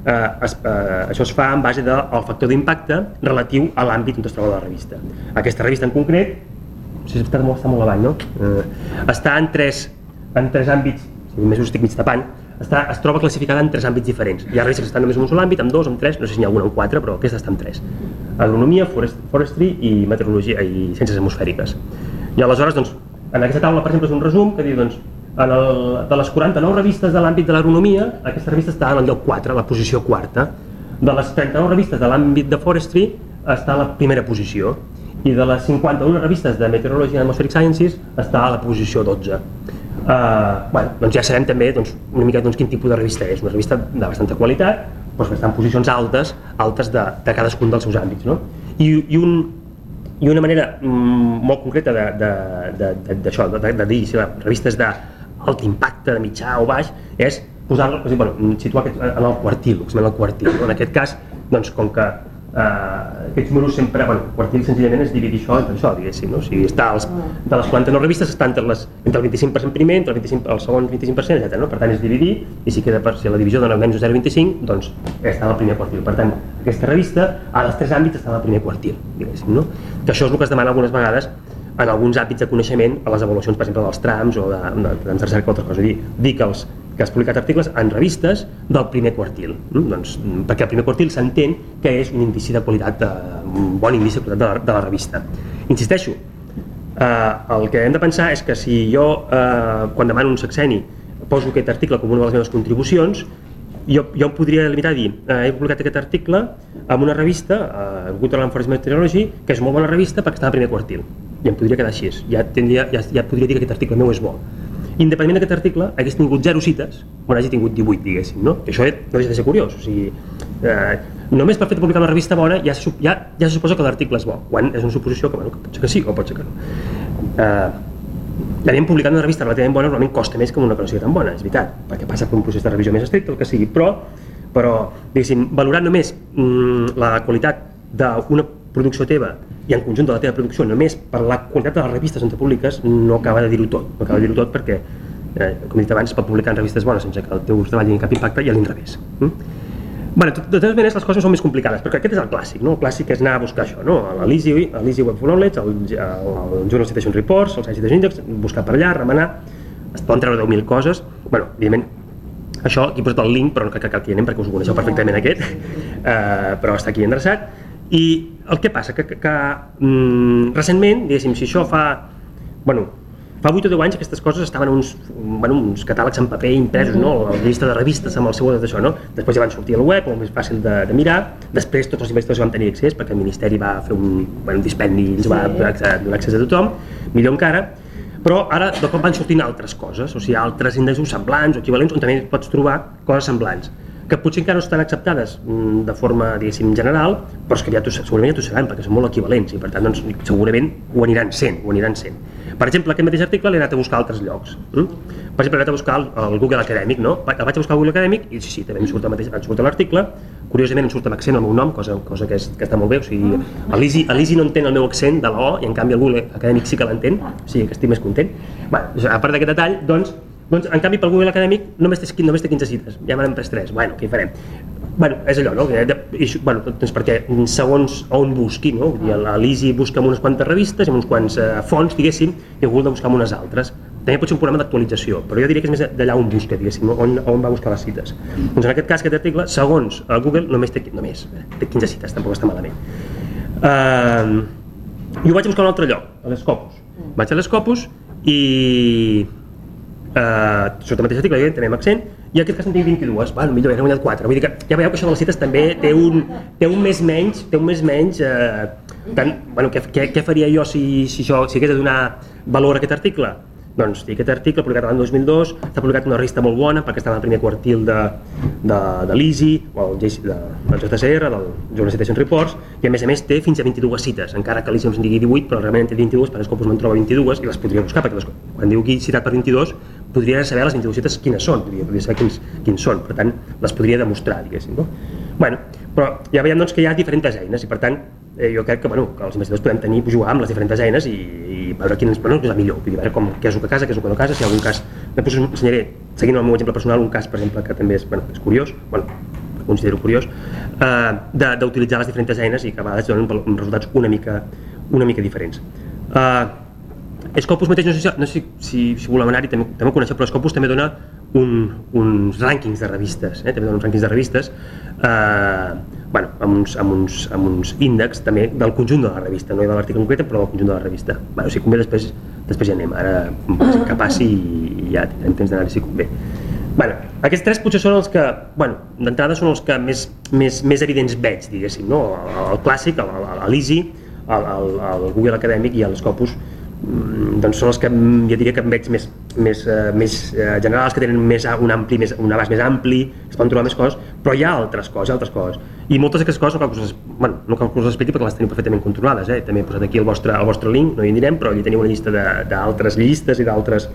això es fa en base del factor d'impacte relatiu a l'àmbit on es troba la revista. Aquesta revista en concret, està molt avall, no? Està en tres àmbits, només ho estic mig tapant, es troba classificada en 3 àmbits diferents. Hi ha revistes que estan només en un sol àmbit, en 2, en 3, no sé si n'hi ha alguna en 4, però aquesta està en 3. Agronomia, forestry i meteorologia i ciències atmosfèriques. I aleshores, en aquesta taula, per exemple, és un resum que diu, de les 49 revistes de l'àmbit de l'agronomia, aquesta revista està en el lloc 4, a la posició 4. De les 39 revistes de l'àmbit de forestry està a la primera posició. I de les 51 revistes de Meteorology and Atmospheric Sciences està a la posició 12. Ja sabem també una mica quin tipus de revista és. Una revista de bastanta qualitat, però que està en posicions altes de cadascun dels seus àmbits. I una manera molt concreta d'això, de dir si les revistes d'alt impacte, de mitjà o baix, és situar en el quartil, en aquest cas, com que aquests números sempre, quartil senzillament és dividir això entre això, diguéssim, no? O sigui, de les 49 revistes està entre el 25% primer, entre el segon 25%, etc. Per tant és dividir, i si la divisió dona menys 0,25, doncs està en el primer quartil. Per tant, aquesta revista, a les 3 àmbits està en el primer quartil, diguéssim, no? Que això és el que es demana algunes vegades en alguns àmbits de coneixement, a les avaluacions, per exemple, dels trams o de recerca o altra cosa, dir que has publicat articles en revistes del primer quartil, perquè el primer quartil s'entén que és un indici de qualitat, un bon indici de qualitat de la revista. Insisteixo, el que hem de pensar és que si jo, quan demano un sexeni, poso aquest article com una de les meves contribucions, jo em podria limitar a dir he publicat aquest article en una revista, Agricultural and Forest Meteorology, que és molt bona revista perquè està al primer quartil, i em podria quedar així, ja podria dir que aquest article meu és bo. Independentment d'aquest article, hagués tingut 0 cites, quan hagi tingut 18, diguéssim, no? Això no deixa de ser curiós, o sigui, només per fet de publicar una revista bona ja se suposa que l'article és bo, quan és una suposició que pot ser que sí o pot ser que no. L'anem publicat una revista relativament bona normalment costa més que una que no sigui tan bona, és veritat, perquè passa per un procés de revisió més estricte, el que sigui, però diguéssim, valorant només la qualitat d'una producció teva i en conjunt de la teva producció només per la qualitat de les revistes on te publiques no acaba de dir-ho tot, perquè com he dit abans, es pot publicar en revistes bones sense que el teu treball tingui cap impacte i a l'inrevés. De totes maneres, les coses són més complicades, perquè aquest és el clàssic, no? El clàssic és anar a buscar això, no? L'Easy Web of Knowledge, el Journal Citation Reports, el Science Citation Index, buscar per allà, remenar, es poden treure 10.000 coses, evidentment, això aquí he posat el link, però no crec que aquí anem perquè us ho coneixeu perfectament aquest, però està aquí endreçat. I el que passa, que recentment, diguéssim, si això fa 8 o 10 anys aquestes coses estaven en uns catàlegs en paper impresos, no? La llista de revistes amb el seu d'això, no? Després ja van sortir al web, molt més fàcil de mirar, després tots els investigadors van tenir accés perquè el Ministeri va fer un dispendi i ens va donar accés a tothom, millor encara, però ara de cop van sortint altres coses, o sigui, altres índexs semblants o equivalents on també pots trobar coses semblants, que potser encara no estan acceptades de forma, diguéssim, general, però és que segurament ja t'ho sabem, perquè són molt equivalents i per tant segurament ho aniran sent. Per exemple, aquest mateix article l'he anat a buscar a altres llocs. Per exemple, l'he anat a buscar al Google Acadèmic, no? El vaig a buscar al Google Acadèmic i sí, també em surt l'article, curiosament em surt amb accent el meu nom, cosa que està molt bé, o sigui, l'Easy no entén el meu accent de la O i en canvi el Google Acadèmic sí que l'entén, o sigui que estic més content. A part d'aquest detall, doncs, Doncs, en canvi, pel Google Acadèmic només té 15 cites, ja m'han pres 3, bueno, què hi farem? Bueno, és allò, no? Bueno, doncs perquè segons on busqui, no? L'Easy busca amb unes quantes revistes, amb uns quants fonts, diguéssim, i el Google de buscar amb unes altres. També pot ser un programa d'actualització, però jo diria que és més d'allà on busca, diguéssim, on va buscar les cites. Doncs en aquest cas, aquest article, segons el Google, només té 15 cites, tampoc està malament. I ho vaig buscar a un altre lloc, a l'Scopus. Vaig a l'Scopus i sota el mateix article, també amb accent, i en aquest cas en tinc 22, bueno, millor, he guanyat 4. Vull dir que ja veieu que això de les cites també té un més menys, bueno, què faria jo si hagués de donar valor a aquest article? Doncs aquest article, publicat l'any 2002, està publicat en una revista molt bona perquè està en el primer quartil de l'Easy, o del JCR, del Journal Citation Reports, i a més té fins a 22 cites, encara que l'Easy ens en digui 18, però realment en té 22, per Scopus me'n troba 22, i les podria buscar, perquè quan diu aquí citat per 22, podria saber les 22 cites quines són, podria saber quins són, per tant, les podria demostrar, diguéssim, no? Bueno, però ja veiem doncs, que hi ha diferents eines, i per tant, jo crec que els investigadors podem jugar amb les diferents eines i veure quin és la millor, vull dir, veure què és el que casa, què és el que no casa, si hi ha algun cas, després us ensenyaré, seguint el meu exemple personal, un cas, per exemple, que també és curiós, considero curiós, d'utilitzar les diferents eines i que a vegades donen resultats una mica diferents. Scopus mateix, no sé si volem anar-hi, també ho coneixeu, però Scopus també dona uns rànquings de revistes, també dona uns rànquings de revistes amb uns índexs també del conjunt de la revista, no de l'article concret, però del conjunt de la revista. O sigui, convé després ja anem, ara que passi i ja tindrem temps d'anar-hi si convé. Aquests 3 potser són els que, d'entrada són els que més evidents veig, diguéssim, no? El clàssic, l'Easy, el Google Acadèmic i el Scopus, doncs són els que jo diria que veig més generals, que tenen un abast més ampli, es poden trobar més coses, però hi ha altres coses, i moltes d'aquestes coses no cal que us les expliqui perquè les teniu perfectament controlades, també he posat aquí el vostre link, no hi anirem, però allà teniu una llista d'altres llistes i d'altres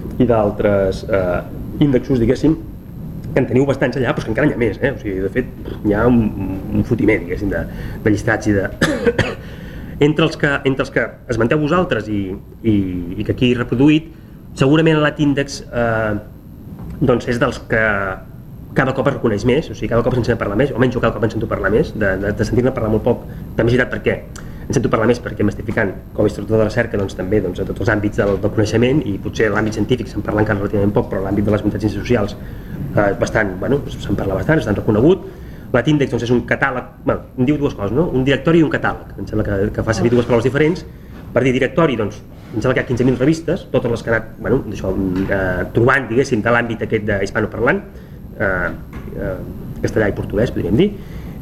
índexos, diguéssim, que en teniu bastants allà, però que encara n'hi ha més, o sigui, de fet, hi ha un fotiment, diguéssim, de llistats i de... Entre els que esmenteu vosaltres i que aquí he reproduït, segurament l'AT-Index és dels que cada cop es reconeix més, o sigui, cada cop se'n sent parlar més, o almenys jo cada cop en sento parlar més, de sentir-ne parlar molt poc. També és veritat perquè en sento parlar més perquè m'estic ficant com a instructor de recerca també a tots els àmbits del coneixement, i potser l'àmbit científic se'n parla encara relativament poc, però l'àmbit de les ciències socials se'n parla bastant, és tan reconegut. L'AT-Index és un catàleg, em diu dues coses, no? Un directori i un catàleg, em sembla que fa servir dues paraules diferents. Per dir directori, doncs, em sembla que hi ha 15.000 revistes, totes les que ha anat trobant, diguéssim, de l'àmbit aquest d'hispanoparlant, castellà i portuguès, podríem dir.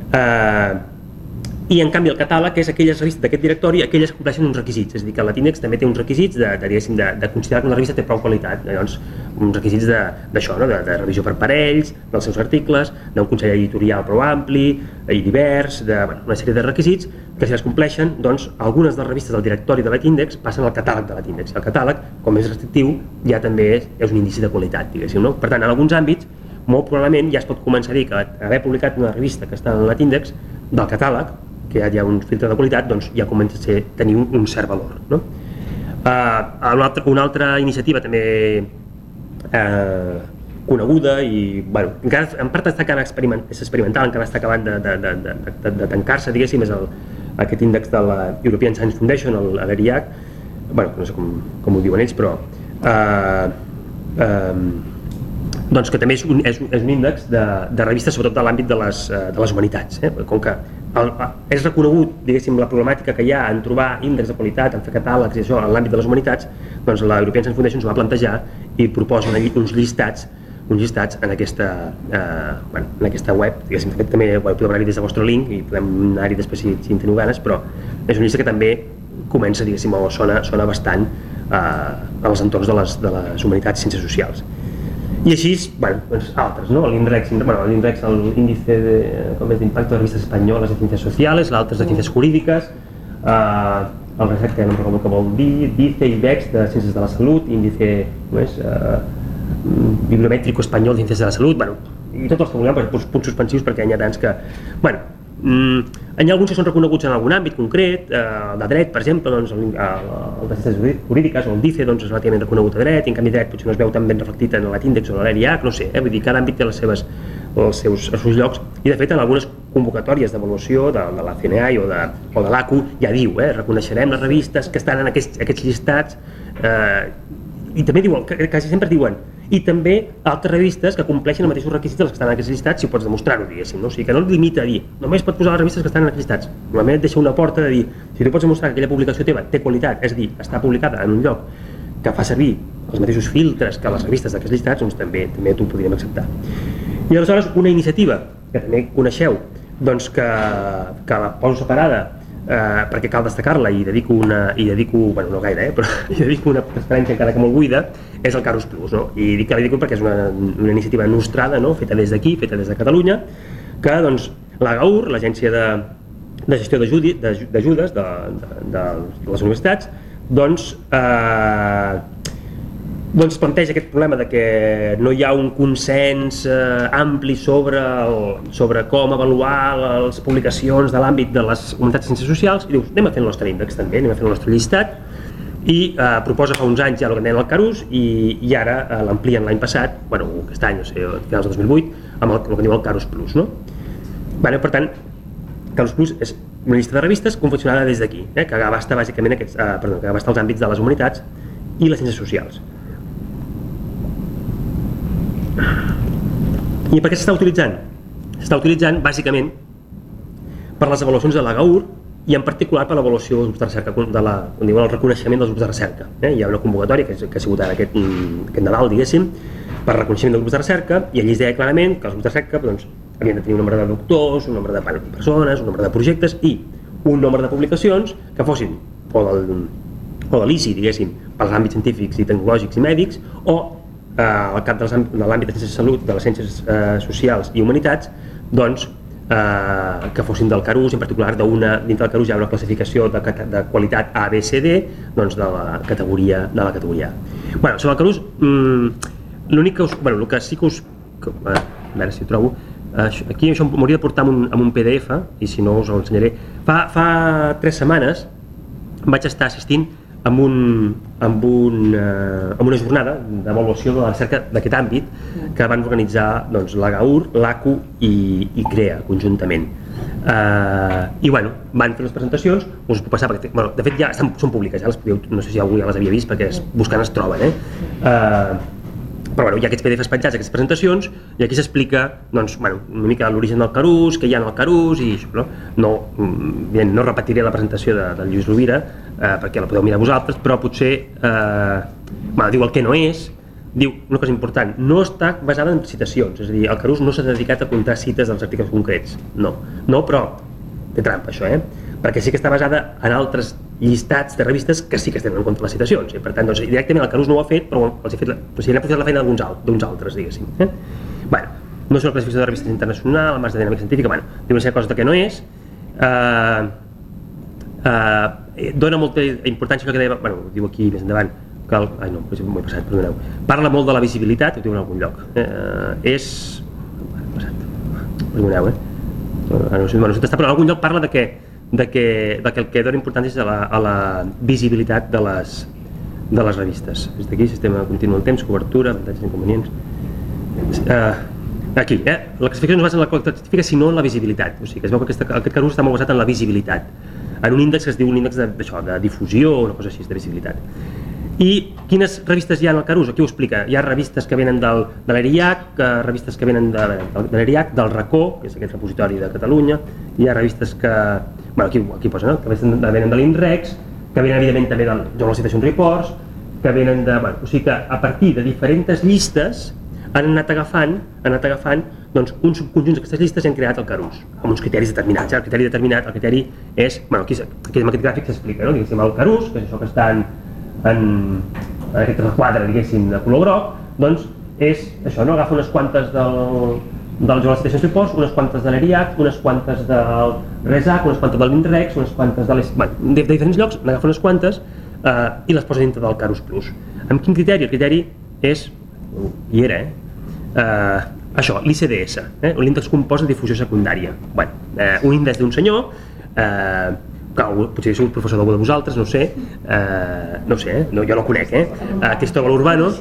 I en canvi el catàleg és aquelles revistes d'aquest directori, aquelles que compleixen uns requisits, és a dir, que l'AT-Index també té uns requisits de considerar que una revista té prou qualitat, llavors uns requisits d'això, de revisió per parells, dels seus articles, d'un consell editorial prou ampli i divers, una sèrie de requisits que si les compleixen, doncs algunes de les revistes del directori de l'AT-Index passen al catàleg de l'AT-Index. El catàleg, com és restrictiu, ja també és un indici de qualitat, diguéssim, no? Per tant, en alguns àmbits, molt probablement ja es pot començar a dir que haver publicat una revista que està en l'AT-Index del catàleg, que ja hi ha un filtre de qualitat, doncs ja comença a tenir un cert valor, no? Una altra iniciativa també coneguda i, encara en part està experimental, encara està acabant de tancar-se, diguéssim, és aquest índex de la European Science Foundation, l'ERIAC, no sé com ho diuen ells, però doncs que també és un índex de revistes, sobretot de l'àmbit de les humanitats, com que és reconegut, diguéssim, la problemàtica que hi ha en trobar índexs de qualitat, en fer catàlegs i això en l'àmbit de les humanitats, doncs la European Science Foundation s'ho va plantejar i proposa uns llistats en aquesta web, diguéssim, de fet també podeu anar-hi des del vostre link i podem anar-hi després si en teniu ganes, però és una llista que també comença, diguéssim, o sona bastant als entorns de les humanitats i ciències socials. I així, altres, no? L'INREX, l'índice d'impacto de revistas españolas de ciencias sociales, l'altre és de ciències jurídiques, el RESEC, que no em recordo què vol dir, DICE, IBEX, de ciències de la salut, índice bibliométrico espanyol de ciències de la salut, i tots els que volem, punts suspensius perquè hi ha tants que... Hi ha alguns que són reconeguts en algun àmbit concret, de dret, per exemple, doncs, el de ciències jurídiques o el DICE doncs, és relativament reconegut a dret, i en canvi dret potser no es veu tan ben reflectit en l'índex o l'ERIAC, no sé, vull dir, cada àmbit té els seus llocs, i de fet en algunes convocatòries d'avaluació de la CNA o de l'ACU ja diu, reconeixerem les revistes que estan en aquests llistats, i també diuen, quasi sempre diuen, i també altres revistes que compleixen els mateixos requisits dels que estan en aquests llistats, si pots demostrar-ho, diguéssim, no? O sigui, que no et limita a dir, només pot posar les revistes que estan en aquests llistats. Normalment et deixa una porta de dir, si tu pots demostrar que aquella publicació teva té qualitat, és a dir, està publicada en un lloc que fa servir els mateixos filtres que les revistes d'aquests llistats, doncs també t'ho podríem acceptar. I aleshores una iniciativa que també coneixeu, doncs que la poso separada perquè cal destacar-la i dedico, bueno, no gaire, però hi dedico una transparència encara que molt buida, és el Carus Plus, no? I dic que la dedico perquè és una iniciativa nostrada, no? Feta des d'aquí, feta des de Catalunya, que doncs l'AGAUR, l'Agència de Gestió d'Ajudes de les Universitats, doncs planteja aquest problema de que no hi ha un consens ampli sobre com avaluar les publicacions de l'àmbit de les comunitats de ciències socials, i dius, anem a fer el nostre índex també, anem a fer el nostre llistat, i proposa fa uns anys ja el que deien el Carus, i ara l'amplien l'any passat, bueno, aquest any, no sé, a finals de 2008, amb el que diu el Carus Plus, no? Per tant, Carus Plus és una llista de revistes confeccionada des d'aquí, que abasta bàsicament que abasta els àmbits de les humanitats i les ciències socials. I per què s'està utilitzant? S'està utilitzant bàsicament per les avaluacions de l'AGAUR i en particular per l'avaluació dels grups de recerca, el reconeixement dels grups de recerca. Hi ha una convocatòria que ha sigut ara aquest Nadal, diguéssim, per reconeixement dels grups de recerca, i allí es deia clarament que els grups de recerca havien de tenir un nombre de doctors, un nombre de persones, un nombre de projectes i un nombre de publicacions que fossin o de l'ICI, diguéssim, pels àmbits científics i tecnològics i mèdics, o al cap de l'àmbit de ciències de salut, de les ciències socials i humanitats, doncs que fossin del Carus, en particular dintre del Carus hi ha una classificació de qualitat A, B, C, D, doncs de la categoria A. Sobre el Carus, l'únic que el que sí que us... A veure si ho trobo, aquí això m'hauria de portar amb un PDF, i si no us ho ensenyaré. Fa 3 setmanes vaig estar assistint amb una jornada d'avaluació de la recerca d'aquest àmbit que van organitzar l'AGAUR, l'ACU i CREA conjuntament. I van fer les presentacions, us puc passar, perquè de fet ja són públiques, no sé si algú ja les havia vist perquè buscant es troben, però hi ha aquests PDFs penjats, aquestes presentacions, i aquí s'explica una mica l'origen del Carus, què hi ha en el Carus, i això, no repetiré la presentació del Lluís Rovira perquè la podeu mirar vosaltres, però potser diu el que no és, diu una cosa important, no està basada en citacions, és a dir, el Carus no s'ha dedicat a comptar cites dels articles concrets, no, però té trampa això, perquè sí que està basada en altres llistats de revistes que sí que es tenen en compte les citacions, i per tant, directament el Carus no ho ha fet, però els ha fet la feina d'uns altres, diguéssim. No és una classificació de revistes internacional, el marc de dinàmica científica, diu una sèrie de coses que no és, dona molta importància al que deia, ho diu aquí més endavant, m'ho he passat, perdoneu, parla molt de la visibilitat, ho diu en algun lloc, perdoneu, però en algun lloc parla de que el que dona importància és a la visibilitat de les revistes. Des d'aquí, sistema continu en temps, cobertura, avantatges i inconvenients. Aquí, la classificació no es basa en la qualitat científica, sinó en la visibilitat. O sigui, es veu que aquest Carus està molt basat en la visibilitat, en un índex que es diu un índex de difusió o una cosa així, de visibilitat. I quines revistes hi ha en el Carus? Aquí ho explica. Hi ha revistes que venen de l'ERIAC, revistes que venen de l'ERIAC, del RACO, que és aquest repositori de Catalunya, hi ha revistes que, aquí posa, que venen de l'INREX, que venen evidentment també del Journal Citation Reports, que venen de... O sigui que a partir de diferents llistes han anat agafant uns subconjunts d'aquestes llistes i han creat el Carus, amb uns criteris determinats. El criteri és... Aquí amb aquest gràfic s'explica, no? Diguéssim, el Carus, que és això que està en aquest requadre, diguéssim, de color groc, doncs és això, no? Agafa unes quantes del Journal Citation Reports, unes quantes de l'ERIAC, unes quantes del RESAC, unes quantes de l'INREX, unes quantes de diferents llocs, n'agafa unes quantes i les posa dintre del Carus Plus. Amb quin criteri? El criteri és, hi era, això, l'ICDS, l'índex compost de difusió secundària. Bueno, un índex d'un senyor, que potser he sigut professor d'algú de vosaltres, no sé, no, jo no el conec, Cristóbal Urbano,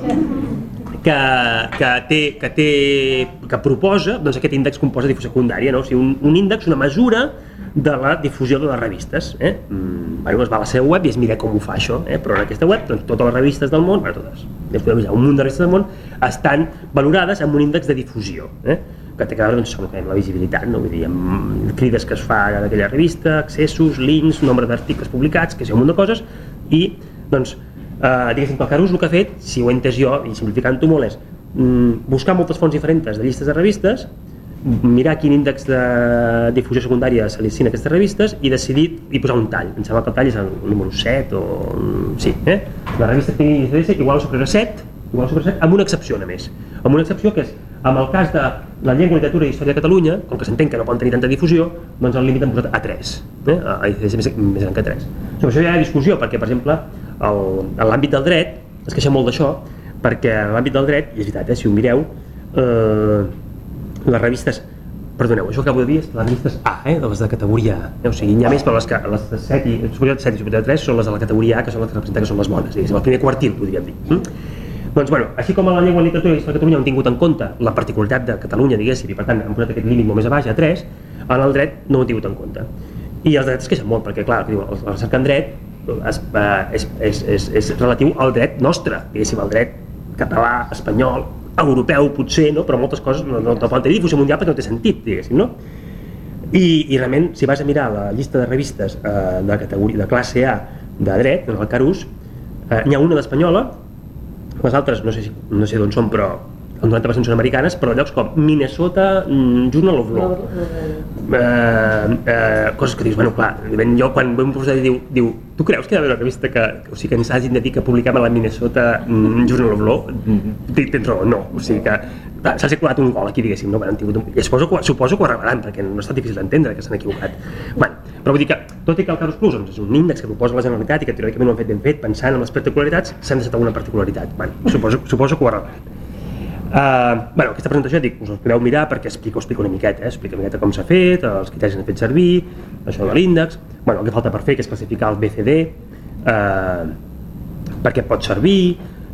que proposa doncs, aquest índex compost de difusió secundària, no? O sigui, un índex, una mesura de la difusió de les revistes. Bueno, es va a la seva web i es mira com ho fa això, però en aquesta web doncs, totes les revistes del món, totes, un munt de revistes del món estan valorades amb un índex de difusió, que té a veure doncs, amb la visibilitat, no? Vull dir, amb crides que es fa a aquella revista, accessos, links, nombre d'articles publicats, que és un munt de coses, i doncs, diguéssim que el Carus el que ha fet, si ho he entès jo, i simplificant-ho molt, és buscar moltes fonts diferents de llistes de revistes, mirar quin índex de difusió secundària se li assigna a aquestes revistes i decidir i posar un tall. Em sembla que el tall és el número 7 o... Sí, la revista té ICDS igual o superior a 7, amb una excepció només. Amb una excepció que és, en el cas de la llengua, literatura i història de Catalunya, com que s'entén que no poden tenir tanta difusió, doncs el límit hem posat a 3, a ICDS més gran que 3. Sobre això hi ha discussió, perquè, per exemple, en l'àmbit del dret, es queixa molt d'això, perquè en l'àmbit del dret, i és veritat, si ho mireu, les revistes, perdoneu, això que acabo de dir és les revistes A, de les de categoria A, o sigui, n'hi ha més, però les de 7 i superior a 7 i superior a 3 són les de la categoria A, que són les que representen que són les bones, diguéssim, el primer quartil, podríem dir. Doncs, bueno, així com a la llengua, literatura i història de Catalunya han tingut en compte la particularitat de Catalunya, diguéssim, i per tant han posat aquest límit molt més a baix, a 3, en el dret no ho han tingut en compte. I els drets es queixen molt, perquè, clar, la recerca en dret és relatiu al dret nostre, diguéssim, al dret català, espanyol, europeu potser, no? Però moltes coses no poden tenir difusió mundial perquè no té sentit, diguéssim, no? I realment, si vas a mirar la llista de revistes de categoria de classe A de dret, en el Carus, n'hi ha una d'espanyola, les altres no sé d'on són, però el 90% són americanes, però llocs com Minnesota Journal of Law, coses que dius, bueno, clar, jo quan veig un professor i diu, tu creus que hi ha d'haver una revista que ens hagin de dir que publiquem a la Minnesota Journal of Law? Tens raó, no, o sigui que s'ha colat un gol aquí, diguéssim, no? I suposo que ho arreglaran, perquè no està difícil d'entendre que s'han equivocat. Però vull dir que, tot i que el Carus Plus és un índex que proposa la Generalitat i que teòricament ho han fet ben fet, pensant en les particularitats, s'han deixat alguna particularitat. Suposo que ho arreglaran. Aquesta presentació, dic, us la podeu mirar perquè explico una miqueta com s'ha fet, els criteris que han fet servir, això de l'índex, el que falta per fer, que és classificar el BCD, per què pot servir,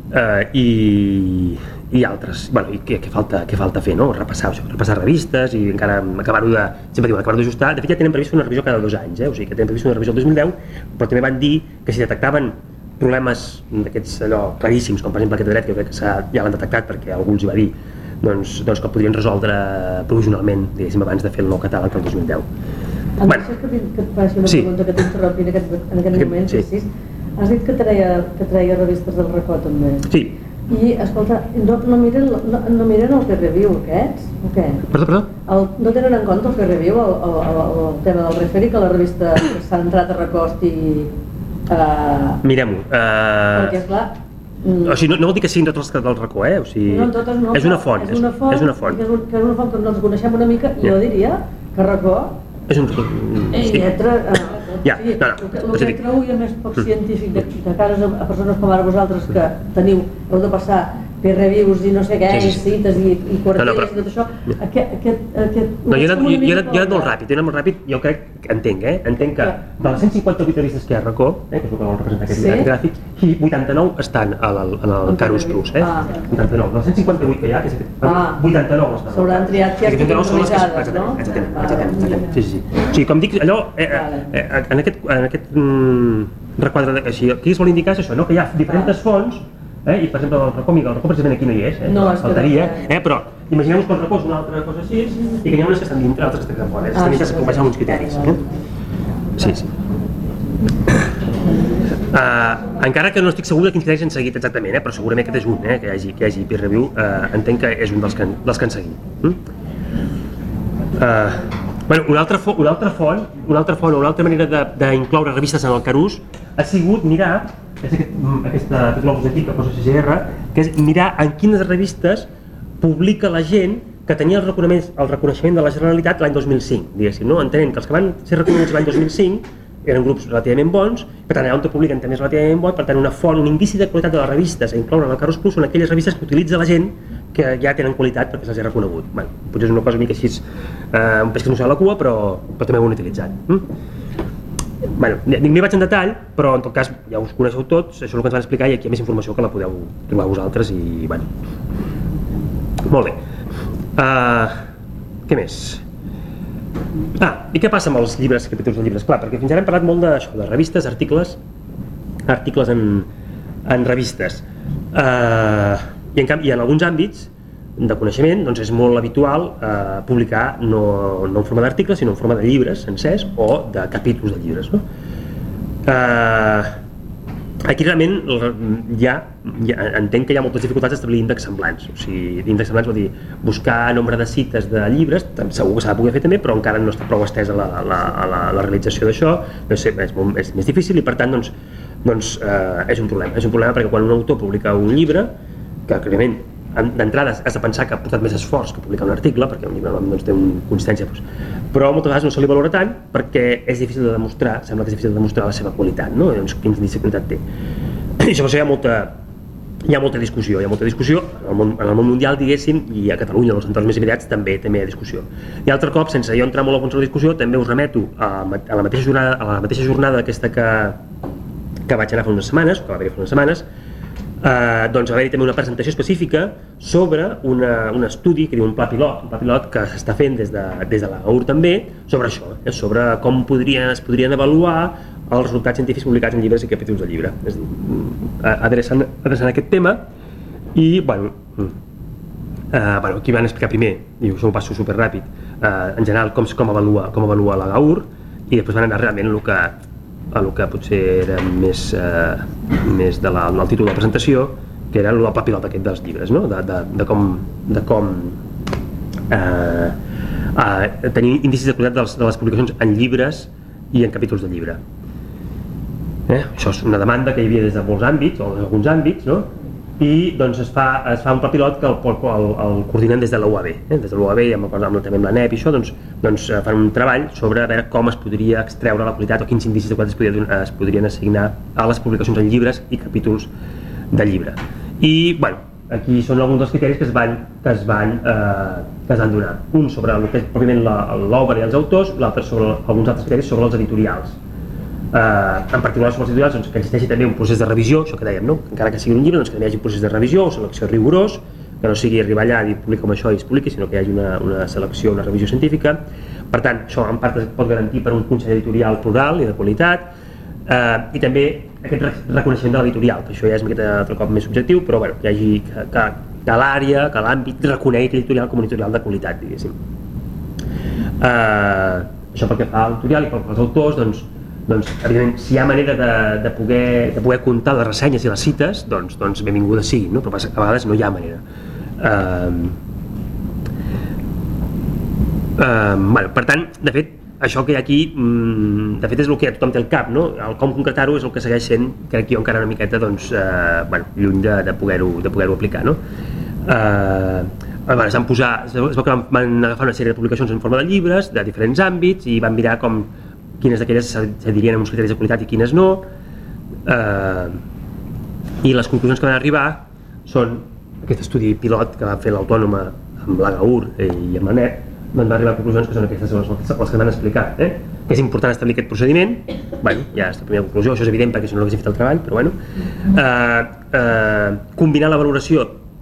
i altres, i què falta fer, no? Repassar revistes i encara acabar-ho d'ajustar. De fet ja tenen previst fer una revisió cada 2 anys, o sigui que tenen previst fer una revisió el 2010, però també van dir que si detectaven problemes d'aquests claríssims, com per exemple aquest dret, que jo crec que ja l'han detectat perquè algú els hi va dir, doncs que podrien resoldre provisionalment, diguéssim, abans de fer el nou catàleg el 2010. Deixa que et faci una pregunta que t'interrompi en aquest moment, precís. Has dit que treia revistes del Racó també. Sí. I, escolta, no miren el peer review aquests, o què? Perdó? No tenen en compte el peer review, el tema del referi, que la revista s'ha entrat a Racó estigui... Mirem-ho. Perquè, esclar... O sigui, no vol dir que siguin totes les del Racó, o sigui... No, totes no. És una font. És una font que no ens coneixem una mica, i jo diria que Racó... És un... lletra... El que trobo ja més poc científic de cares a persones com ara vosaltres que heu de passar peer reviews i no sé què, i cites i quarters i tot això, jo he anat molt ràpid, jo crec que entenc que de les 158 revistes que hi ha a Racó, que és el que vol representar aquest gràfic, i 89 estan en el Carus Plus, 89, de les 158 que hi ha, que és 89 estan. S'hauran triat que estan organitzades, no? Exactament, sí. O sigui, com dic, allò, en aquest requadre, aquí es vol indicar això, que hi ha diferents fonts, i per exemple el Racó, el Racó precisament aquí no hi és, faltaria, però imagineu-vos que el Racó és una altra cosa així i que hi ha unes que estan dintre, altres que estan fora, estan dintre que compleixen alguns criteris. Sí. Encara que no estic segur de quins criteris han seguit exactament, però segurament aquest és un, que hi hagi peer review, entenc que és un dels que han seguit. Una altra font o una altra manera d'incloure revistes en el Carus ha sigut mirar, aquesta globus d'aquí que posa CGR, que és mirar en quines revistes publica la gent que tenia el reconeixement de la Generalitat l'any 2005, diguéssim, no? Entenent que els que van ser reconeguts l'any 2005 eren grups relativament bons, per tant, allà on publiquen també és relativament bon, per tant, una font, un indici de qualitat de les revistes a incloure en el Carus Plus són aquelles revistes que utilitza la gent que ja tenen qualitat perquè se'ls ha reconegut. Bueno, potser és una cosa mica així, un peix que no s'ha la cua, però també ho han utilitzat. Bueno, m'hi vaig en detall, però en tot cas ja us coneixeu tots, això és el que ens van explicar i aquí hi ha més informació que la podeu trobar vosaltres i bueno. Molt bé. Què més? I què passa amb els llibres, capítols de llibres? Clar, perquè fins ara hem parlat molt d'això, de revistes, articles en revistes. I en canvi, en alguns àmbits de coneixement doncs és molt habitual publicar no en forma d'articles, sinó en forma de llibres sencers o de capítols de llibres. No? Aquí realment entenc que hi ha moltes dificultats d'establir índexs semblants. O sigui, índexs semblants vol dir buscar nombre de cites de llibres, segur que s'ha de poder fer també, però encara no està prou estesa la realització d'això, no sé, és més difícil i per tant doncs, és un problema. És un problema perquè quan un autor publica un llibre, que clarament d'entrada has de pensar que ha portat més esforç que publicar un article, perquè un llibre doncs, té una consistència, però moltes vegades no se li valora tant perquè és difícil de demostrar, sembla que és difícil de demostrar la seva qualitat, no? Doncs quins índice de qualitat té. I això hi ha molta discussió, en el món mundial, diguéssim, i a Catalunya, als entorns més immediats, també hi ha discussió. I altre cop, sense jo entrar molt a fons en la discussió, també us remeto a la mateixa jornada aquesta que vaig anar fa unes setmanes, o que va haver-hi fa unes setmanes, doncs va haver-hi també una presentació específica sobre un estudi que diu un pla pilot que s'està fent des de l'AUR també, sobre això, sobre com es podrien avaluar els resultats científics publicats en llibres i capítols de llibre, és a dir, adreçant aquest tema. I bueno, aquí van explicar primer, i això ho passo superràpid, en general com avalua l'AUR, i després van anar realment el que potser era més del títol de la presentació, que era el pla pilot aquest dels llibres, no? de com tenir indicis de qualitat de les publicacions en llibres i en capítols de llibre. Això és una demanda que hi havia des de molts àmbits, o alguns àmbits, no? I doncs es fa un pla pilot que el coordinen des de la UAB. Des de l'UAB, també amb la NEP i això, doncs fan un treball sobre a veure com es podria extreure la qualitat o quins indicis de qualitat es podrien assignar a les publicacions en llibres i capítols de llibre. I, bueno, aquí són alguns dels criteris que es van donar. Un sobre el que és pròpiament l'obra i els autors, l'altre sobre alguns altres criteris sobre els editorials. En particular sobre els editorials, que existeixi també un procés de revisió, això que dèiem, no? Encara que sigui un llibre, que hi hagi un procés de revisió o selecció rigorós, que no sigui arribar allà i dir publica això i es publiqui, sinó que hi hagi una selecció, una revisió científica. Per tant, això en part es pot garantir per un consell editorial plural i de qualitat, i també aquest reconeixement de l'editorial, que això ja és una miqueta altre cop més subjectiu, però bueno, que hi hagi que l'àrea, que l'àmbit reconegui l'editorial com un editorial de qualitat, diguéssim. Això pel que fa a l'editorial i pels autors, doncs, evidentment, si hi ha manera de poder comptar les ressenyes i les cites, doncs benvinguda sigui, no? Però a vegades no hi ha manera. Per tant, de fet, això que hi ha aquí, de fet és el que tothom té al cap, no? El com concretar-ho és el que segueix sent, crec jo, encara una miqueta lluny de poder-ho aplicar, no? Es veu que van agafar una sèrie de publicacions en forma de llibres, de diferents àmbits, i van mirar quines d'aquelles s'adherien a uns criteris de qualitat i quines no, i les conclusions que van arribar són aquest estudi pilot que va fer l'Autònoma amb l'AGAUR i amb la NEP, van arribar a conclusions que són aquestes les que van explicar, que és important establir aquest procediment. Bueno, ja és la primera conclusió, això és evident perquè si no haguéssim fet el treball, però bueno, combinar la valoració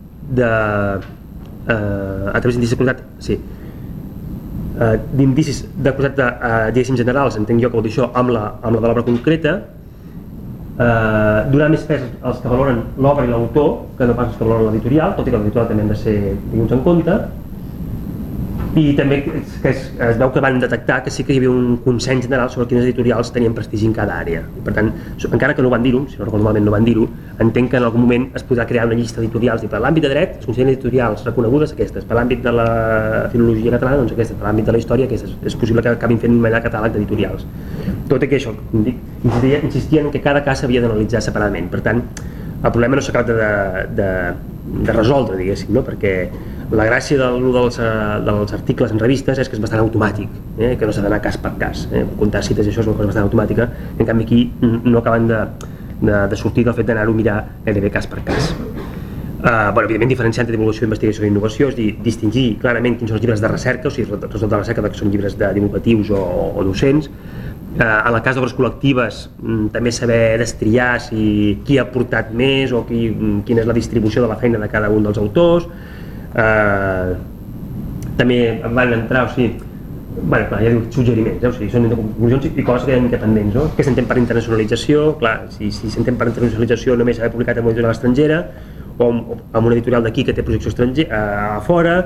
a través d'indicis de qualitat, sí, d'indicis de qualitat diguéssim generals, entenc jo que vol dir això, amb la de l'obra concreta, donar més pes als que valoren l'obra i l'autor que no pas als que valoren l'editorial, tot i que l'editorial també han de ser tinguts en compte, i també es veu que van detectar que sí que hi havia un consens general sobre quines editorials tenien prestigi en cada àrea. I per tant, encara que no van dir-ho, si no recordo malament no van dir-ho, entenc que en algun moment es podrà crear una llista d'editorials i per l'àmbit de dret es consideren editorials reconegudes aquestes, per l'àmbit de la filologia catalana doncs aquestes, per l'àmbit de la història aquestes. És possible que acabin fent un mena catàleg d'editorials. Tot i que això, com dic, insistien que cada cas s'havia d'analitzar separadament. Per tant, el problema no s'acaba de resoldre, diguéssim, no? Perquè la gràcia dels articles en revistes és que és bastant automàtic, que no s'ha d'anar cas per cas. Comptar cites i això és una cosa bastant automàtica, en canvi aquí no acaben de sortir del fet d'anar-ho a mirar gairebé cas per cas. Evidentment diferenciant entre divulgació, investigació i innovació, és dir, distingir clarament quins són els llibres de recerca, o sigui, resultats de recerca que són llibres divulgatius o docents. En el cas d'obres col·lectives, també saber destriar qui ha aportat més o quina és la distribució de la feina de cada un dels autors. També van entrar, o sigui, clar, ja dic suggeriments, o sigui, són conclusions i coses que queden pendents, no? Què s'entén per internacionalització? Clar, si s'entén per internacionalització només haver publicat en una editorial estrangera o en una editorial d'aquí que té projecció a fora,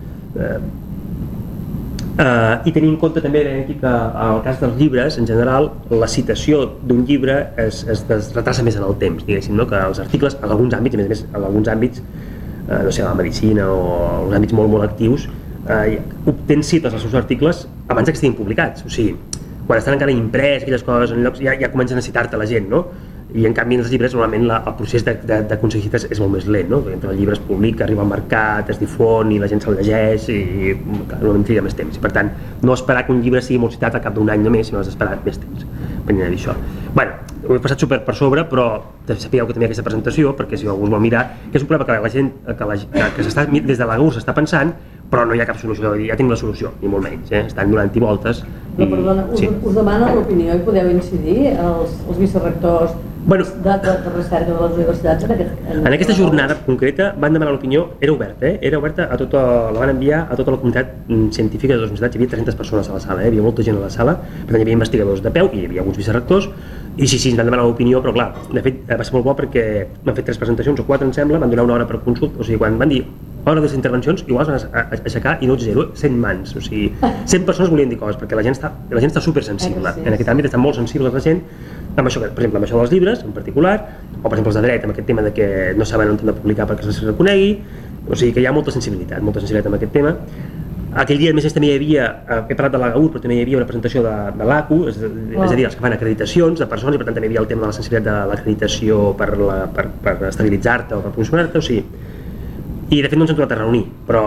i tenir en compte també que en el cas dels llibres, en general, la citació d'un llibre es retrasa més en el temps, diguéssim, no? Que els articles, en alguns àmbits, a més en alguns àmbits, no sé, la medicina o els àmbits molt actius, obtens cites als seus articles abans que estiguin publicats, o sigui, quan estan encara imprès, aquelles coses en llocs, ja comencen a citar-te la gent, no? I en canvi en els llibres normalment el procés d'aconseguir cites és molt més lent, no? Perquè el llibre es publica, arriba al mercat, es difon i la gent se'l llegeix i normalment triga més temps. I per tant, no esperar que un llibre sigui molt citat al cap d'un any només, sinó has d'esperar més temps per anar a dir això. Ho he passat super per sobre, però sapigueu que també aquesta presentació, perquè si algú es vol mirar, que és un problema que la gent que des de l'AGUR s'està pensant, però no hi ha cap solució, ja tinc la solució, ni molt menys, estan donant-hi voltes. No, perdona, us demanen l'opinió i podeu incidir els vicerectors de recerca de les universitats en aquesta jornada concreta van demanar l'opinió, era oberta a tota, la van enviar a tota la comunitat científica de les universitats, hi havia 300 persones a la sala, hi havia molta gent a la sala, per tant hi havia investigadors de peu i hi havia alguns vicerectors, i sí, ens van demanar l'opinió, però clar, de fet va ser molt bo perquè m'han fet 3 presentacions o 4 em sembla, van donar una hora per consult, o sigui, quan van dir hora de les intervencions, igual es van aixecar i no 0, 100 mans, o sigui, 100 persones volien dir coses, perquè la gent està supersensible, en aquest àmbit està molt sensible la gent, amb això, per exemple, amb això dels llibres en particular, o per exemple els de dret, amb aquest tema de que no saben on han de publicar perquè es reconegui, o sigui que hi ha molta sensibilitat amb aquest tema. Aquell dia, a més, també hi havia, he parlat de l'AGUR, però també hi havia una presentació de l'ACU, és a dir, els que fan acreditacions de persones, i per tant també hi havia el tema de la sensibilitat de l'acreditació per estabilitzar-te o per posicionar-te, o sigui, i de fet no ens hem tornat a reunir, però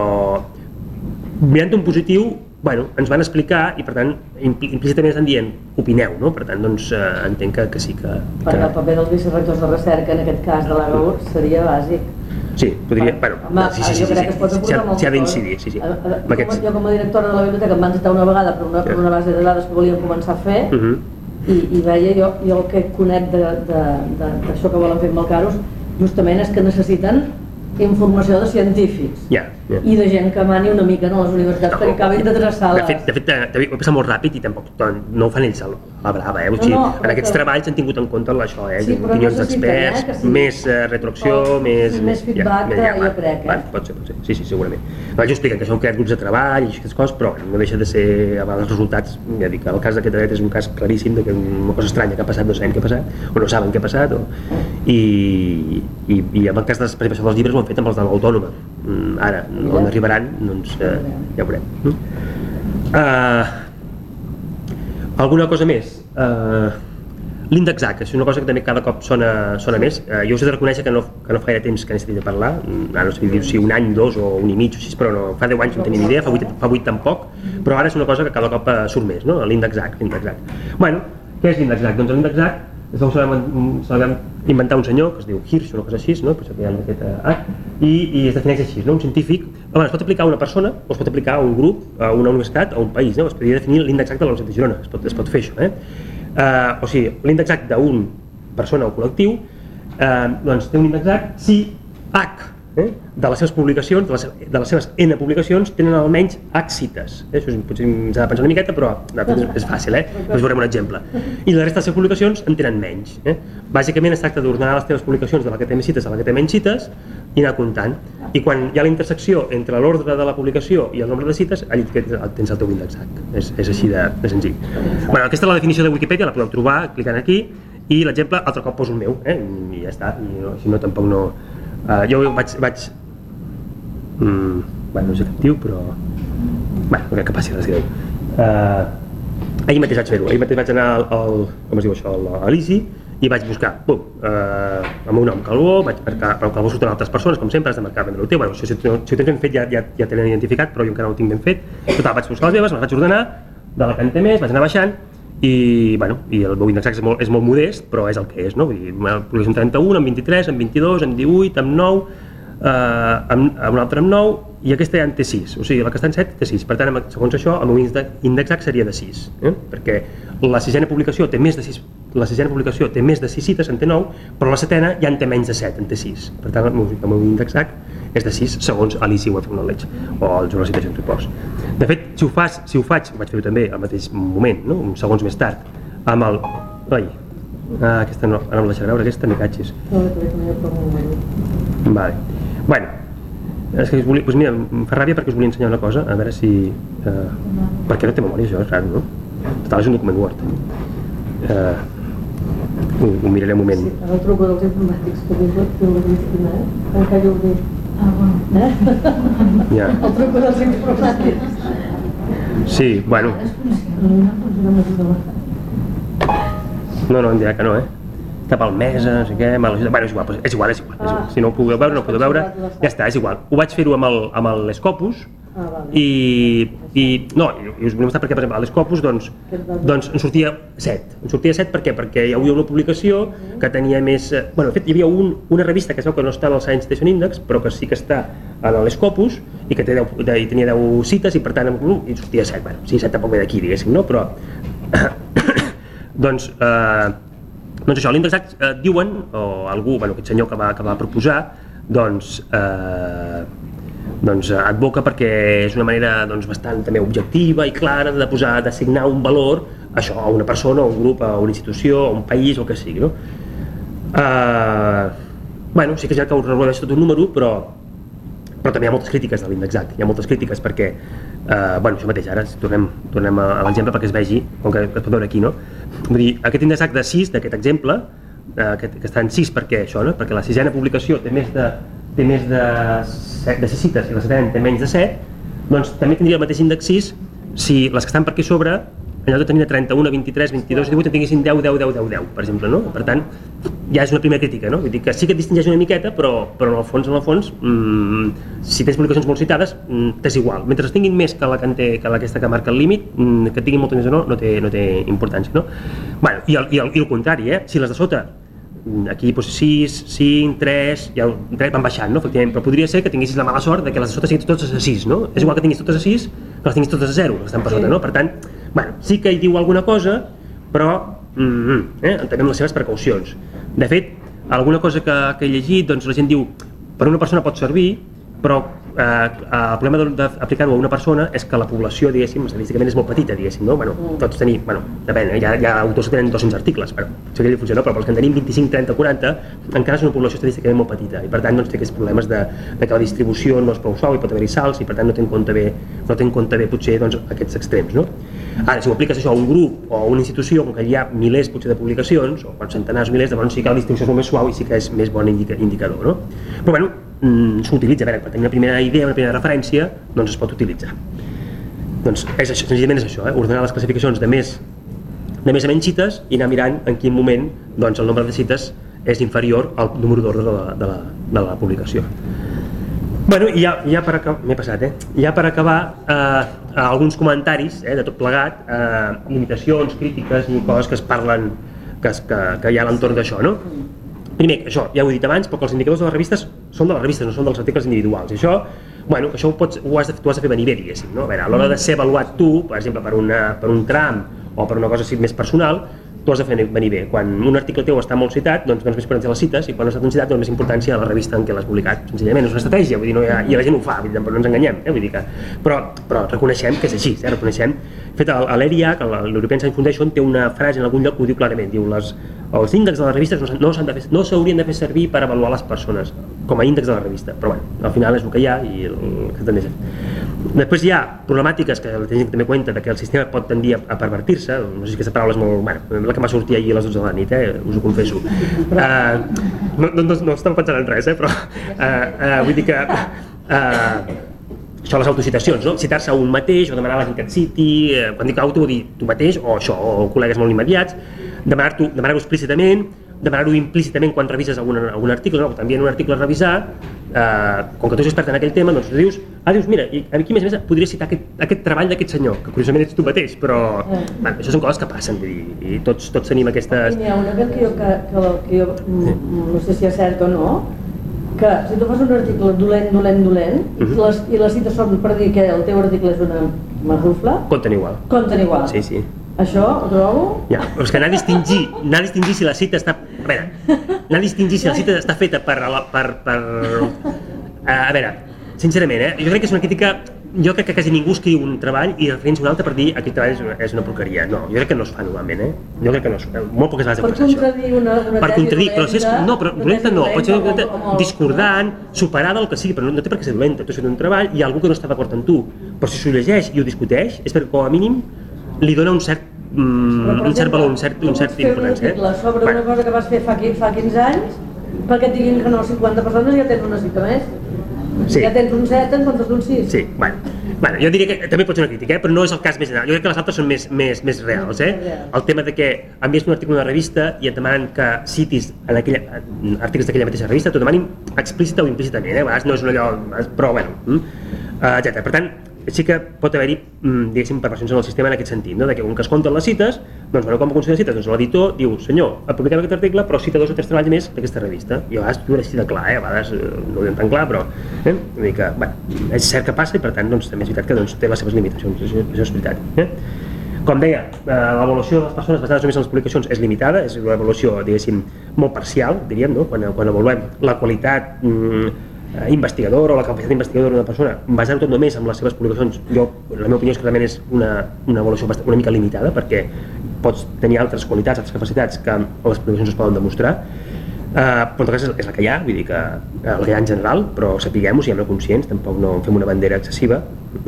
mirant un positiu, ens van explicar i per tant implícitament estan dient opineu, no? Per tant doncs entenc que sí que... Perquè el paper dels vicerectors de recerca en aquest cas de l'AGUR seria bàsic. Sí, podria... Jo crec que es pot aportar molt. S'hi ha d'incidir, sí. Jo com a directora de la biblioteca em van citar una vegada per una base de dades que volíem començar a fer i veia jo el que conec d'això que volen fer amb el Carus justament és que necessiten informació de científics i de gent que mani una mica a les universitats perquè acabin de traçar les... De fet, ho he passat molt ràpid i tampoc no ho fan ells a la brava, en aquests treballs han tingut en compte això, opinions d'experts, més retroacció, més feedback, jo crec. Pot ser, sí, segurament. Vaig explicar que són creats grups de treball i aquestes coses, però no deixa de ser, a vegades els resultats, ja dic, el cas d'aquest dret és un cas claríssim de que una cosa estranya que ha passat, no sabem què ha passat, o no saben què ha passat, i en el cas de la presentació dels llibres ho han fet amb els de l'Autònoma. Ara, on arribaran, doncs ja ho veurem. Alguna cosa més? L'Índex-H és una cosa que també cada cop sona més. Jo us he de reconèixer que no fa gaire temps que n'he sentit a parlar, ara no sé si un any, 2 o un i mig, però no, fa 10 anys no tenia ni idea, fa 8 tampoc, però ara és una cosa que cada cop surt més, no? L'Índex-H. Bueno, què és l'Índex-H? Doncs l'Índex-H se va inventar un senyor que es diu Hirsch, una cosa així, no? I es defineix així, no? Un científic, es pot aplicar a una persona o es pot aplicar a un grup, a una universitat, a un país, no? Es podria definir l'Índex-H de la Universitat de Girona, es pot fer això, o sigui, l'Índex-H d'una persona o col·lectiu doncs té un Índex-H si H de les seves publicacions, de les seves N publicacions, tenen almenys H cites. Això potser ens ha de pensar una miqueta, però és fàcil, us veurem un exemple. I la resta de les seves publicacions en tenen menys. Bàsicament es tracta d'ordenar les teves publicacions de la que té més cites a la que té menys cites i anar comptant. I quan hi ha la intersecció entre l'ordre de la publicació i el nombre de cites, allí tens el teu Índex-H. És així de senzill. Aquesta és la definició de Wikipedia, la podeu trobar clicant aquí, i l'exemple altre cop poso el meu, i ja està, si no tampoc no... Jo vaig... no sé què diu, però... no crec que passi res greu. Ahir mateix vaig fer-ho, ahir mateix vaig anar com es diu això, a l'ISI i vaig buscar, el meu nom, Calvó, vaig marcar, però Calvó surten altres persones, com sempre, has de marcar ben el teu, si ho tens ben fet ja tenen identificat, però jo encara no ho tinc ben fet. Total, vaig buscar les meves, les vaig ordenar, de la que en té més, vaig anar baixant, i el meu Índex-H és molt modest, però és el que és, no? Vull dir, publicació en 31, en 23, en 22, en 18, en 9, amb un altre amb 9, i aquesta ja en té 6, o sigui, la que està en 7 té 6. Per tant, segons això, el meu índex H seria de 6, perquè la sisena publicació té més de 6, més de 6 cites, en té 9, però la setena ja en té menys de 7, en té 6. Per tant, el meu índex H és de 6, segons Alicia Web of Knowledge o el Journal Citation Reports. De fet, si ho vaig fer-ho també al mateix moment, no? Uns segons més tard, amb el... aquesta no, ara no la deixaré veure, aquesta m'hi catxis. Vale. Bueno, és que doncs mira, em fa ràbia perquè us volia ensenyar una cosa, a veure si... perquè no té memòria, això és raro, no? Total, és un document Word. Ho miraré un moment. Sí, ara el truco dels informàtics que dius que ho estima, encara ho dic. Ah, bueno. Ja. El truco dels informàtics. Sí, bueno. No, em dirà que no, Està malmesa, no sé què, mal... Bueno, és igual. Si no ho podeu veure, no ho podeu veure, ja està, és igual. Ho vaig fer-ho amb l'Scopus i us volia mostrar perquè, per exemple, a l'Scopus doncs en sortia 7. En sortia 7 per què? Perquè hi havia una publicació que tenia més... Bueno, de fet, hi havia una revista que es veu que no està en el Science Citation Index, però que sí que està en l'Scopus i que tenia 10 cites i per tant hi sortia 7. Bueno, sí, 7 tampoc ve d'aquí, diguéssim, no? Però... doncs això, l'índex H diuen, o algú, aquest senyor que va proposar, doncs advoca perquè és una manera bastant també objectiva i clara d'assignar un valor això, a una persona, a un grup, a una institució, a un país, o el que sigui, no? Bueno, sí que és cert que us reprodueix tot un número, però també hi ha moltes crítiques de l'índex H, hi ha moltes crítiques perquè, bueno, això mateix, ara tornem a l'exemple perquè es vegi, com que es pot veure aquí, no? Vull dir, aquest índex H de 6, d'aquest exemple, que està en 6 perquè això, no? Perquè la sisena publicació té més de 6 cites i la setena té menys de 7, doncs també tindria el mateix índex 6 si les que estan per aquí sobre, en lloc de tenir 31, 23, 22 i 18, en tinguessin 10, 10, 10, 10, 10, per exemple, no? Per tant, ja és una primera crítica, no? Vull dir que sí que et distingeix una miqueta, però en el fons, si tens publicacions molt citades, t'és igual. Mentre es tinguin més que aquesta que marca el límit, que tinguin molta més o no té importància, no? Bueno, i el contrari, si les de sota, aquí 6, 5, 3, i el 3 van baixant, no? Efectivament, però podria ser que tinguessis la mala sort de que les de sota siguin totes a 6, no? És igual que tinguis totes a 6 que les tinguis totes a 0, que estan per sota, no? Per tant, bueno, sí que hi diu alguna cosa, però també amb les seves precaucions. De fet, alguna cosa que he llegit, doncs la gent diu per una persona pot servir, però el problema d'aplicar-ho a una persona és que la població, diguéssim, estadísticament és molt petita, diguéssim, no? Bueno, tots tenim, bueno, depèn, hi ha autors que tenen 200 articles, però això que funciona, però els que en tenim 25, 30, 40, encara és una població estadísticament molt petita, i per tant doncs té aquests problemes de que la distribució no és prou suau i pot haver-hi salts, i per tant no té en compte bé potser doncs, aquests extrems, no? Ara, si ho apliques això a un grup o a una institució, com que hi ha milers potser de publicacions, o centenars, milers, llavors sí que la distribució és molt més suau i sí que és més bon indicador, no? Però bueno, s'utilitza, a veure, per tenir una primera idea, una primera referència, doncs es pot utilitzar. Doncs és això, senzillament és això, ordenar les classificacions de més a menys cites i anar mirant en quin moment doncs, el nombre de cites és inferior al número d'ordre de la publicació. Bueno, i ja per acabar, m'he passat, ja per acabar, alguns comentaris de tot plegat, limitacions, crítiques i coses que es parlen, que hi ha a l'entorn d'això, no? Primer, això, ja ho he dit abans, però que els indicadors de les revistes són de les revistes, no són dels articles individuals. I això, bueno, això ho has de fer venir bé, diguéssim, no? A veure, a l'hora de ser avaluat tu, per exemple, per un tram o per una cosa així més personal, tu has de fer venir bé. Quan un article teu està molt citat, doncs dones més importància a les cites, i quan no està tan citat, dones més importància a la revista en què l'has publicat. Senzillament, és una estratègia, vull dir, i la gent ho fa, però no ens enganyem, vull dir que... Però reconeixem que és així, reconeixem. De fet, l'ERIA, l'European Science Foundation, té una frase en algun lloc que ho diu clarament, diu els índexs de les revistes no s'haurien de fer servir per avaluar les persones com a índex de la revista, però bueno, al final és el que hi ha i el que també és. Després hi ha problemàtiques que la tenen també compte que el sistema pot tendir a pervertir-se, no sé si aquesta paraula és molt... Bueno, la que m'ha sortit ahir a les 12 de la nit, us ho confesso. No estava pensant en res, però vull dir que... Això, les autocitacions, no? Citar-se a un mateix o demanar a la gent que et citi, quan dic auto vull dir tu mateix o això, o col·legues molt immediats, demanar-ho explícitament, demanar-ho implícitament quan revises algun article, no? També en un article a revisar, com que tu ets expert en aquell tema, doncs dius, mira, aquí més podria citar aquest treball d'aquest senyor, que curiosament ets tu mateix, però això són coses que passen, vull dir, i tots tenim aquestes... N'hi ha una que jo no sé si és cert o no, que si tu fas un article dolent, i les cites són per dir que el teu article és una marrufla, compten igual. Sí. Això ho trobo... Ja, però és que anar a distingir si la cita està... A veure, anar a distingir si la cita està feta per... A veure, sincerament, jo crec que és una crítica... Jo crec que quasi ningú escriu un treball i referència un altre per dir aquest treball és una porqueria. No, jo crec que no es fa normalment, Jo crec que no es fa. Molt poques vegades per contradir una tesi dolenta... No, però dolenta no, pot ser discordant, superada, el que sigui, però no té per què ser dolenta. Tu has fet un treball i hi ha algú que no està d'acord amb tu, però si s'ho llegeix i ho discuteix, és perquè com a mínim li dona un cert valor, un cert importància. Sobre una cosa que vas fer fa 15 anys, perquè et diguin que no 50 persones ja tens una cita més. Ja tens un 7 en comptes d'un 6. Sí, bueno, jo diria que també pot ser una crítica, però no és el cas més general. Jo crec que les altres són més reals. El tema de que envies un article a una revista i et demanen que citis en articles d'aquella mateixa revista, t'ho demanin explícita o implícitament, a vegades no és un allò, però bueno, etc. Per tant, sí que pot haver-hi, diguéssim, perversions en el sistema en aquest sentit, no? De que un que es compten les cites, doncs, bueno, com aconseguir les cites? Doncs l'editor diu, senyor, publiquem aquest article, però cita 2 o 3 treballs més d'aquesta revista. I a vegades tu ho deixes de clar, a vegades no ho diuen tan clar, però una mica, bueno, és cert que passa i per tant, doncs, també és veritat que té les seves limitacions, això és veritat. Com deia, l'avaluació de les persones basades només en les publicacions és limitada, és una avaluació, diguéssim, molt parcial, diríem, no? Quan avaluem la qualitat investigador o la capacitat investigadora d'una persona, basant tot només en les seves publicacions, la meva opinió és que realment és una avaluació una mica limitada, perquè pots tenir altres qualitats, altres capacitats que a les publicacions es poden demostrar, però en tot cas és la que hi ha, vull dir que el que hi ha en general, però sapiguem-ho, siguem conscients, tampoc no fem una bandera excessiva.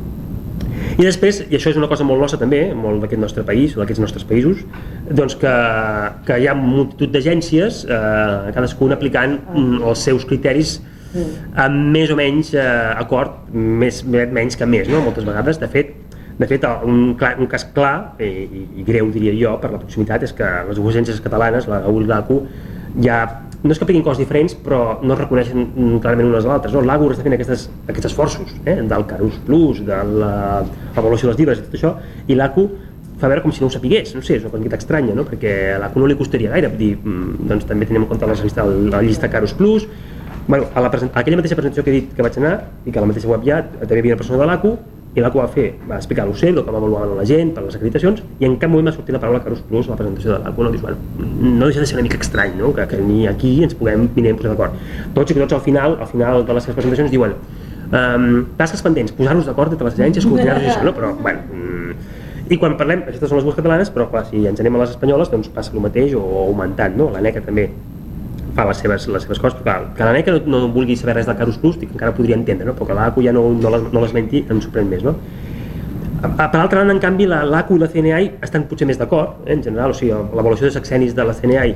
I després, i això és una cosa molt nostra també, molt d'aquest nostre país, o d'aquests nostres països, doncs que hi ha multitud d'agències, cadascuna aplicant els seus criteris amb més o menys acord, menys que més, no? Moltes vegades. De fet, un cas clar i greu, diria jo, per la proximitat, és que les dues agències catalanes, la GAUR i l'ACU, ja no és que apliquin coses diferents, però no es reconeixen clarament unes a l'altres. L'AGUR està fent aquests esforços, del Carus Plus, de l'avaluació de les llibres i tot això, i l'ACU fa veure com si no ho sapigués, no sé, és una cosa estranya, no? Perquè a l'ACU no li costaria gaire, vull dir, doncs també tenim en compte la llista Carus Plus. Bueno, a aquella mateixa presentació que he dit que vaig anar, i que a la mateixa web ja també hi havia una persona de l'ACU, i l'ACU va explicar l'ocell, com avaluaven la gent, per les acreditacions, i en cap moment m'ha sortit la paraula Carus Plus a la presentació de l'ACU. No? Dius, bueno, no deixa de ser una mica estrany, no? Que ni aquí ens puguem posar d'acord. Tots al final de les seves presentacions diuen tasques pendents, posar-nos d'acord entre les agències, coordinar-nos i això, no? Però, bueno, i quan parlem, aquestes són les dues catalanes, però clar, si ens anem a les espanyoles, doncs passa el mateix o augmentant, no? L'ANECA també fa les seves coses, però clar, que l'ANECA no vulgui saber res del Carus Plus, encara podria entendre, no? Però que l'ACU ja no l'esmenti em sorprèn més, no? Per altra banda, en canvi, l'ACU i la CNI estan potser més d'acord, en general, o sigui, l'avaluació de sexenis de la CNI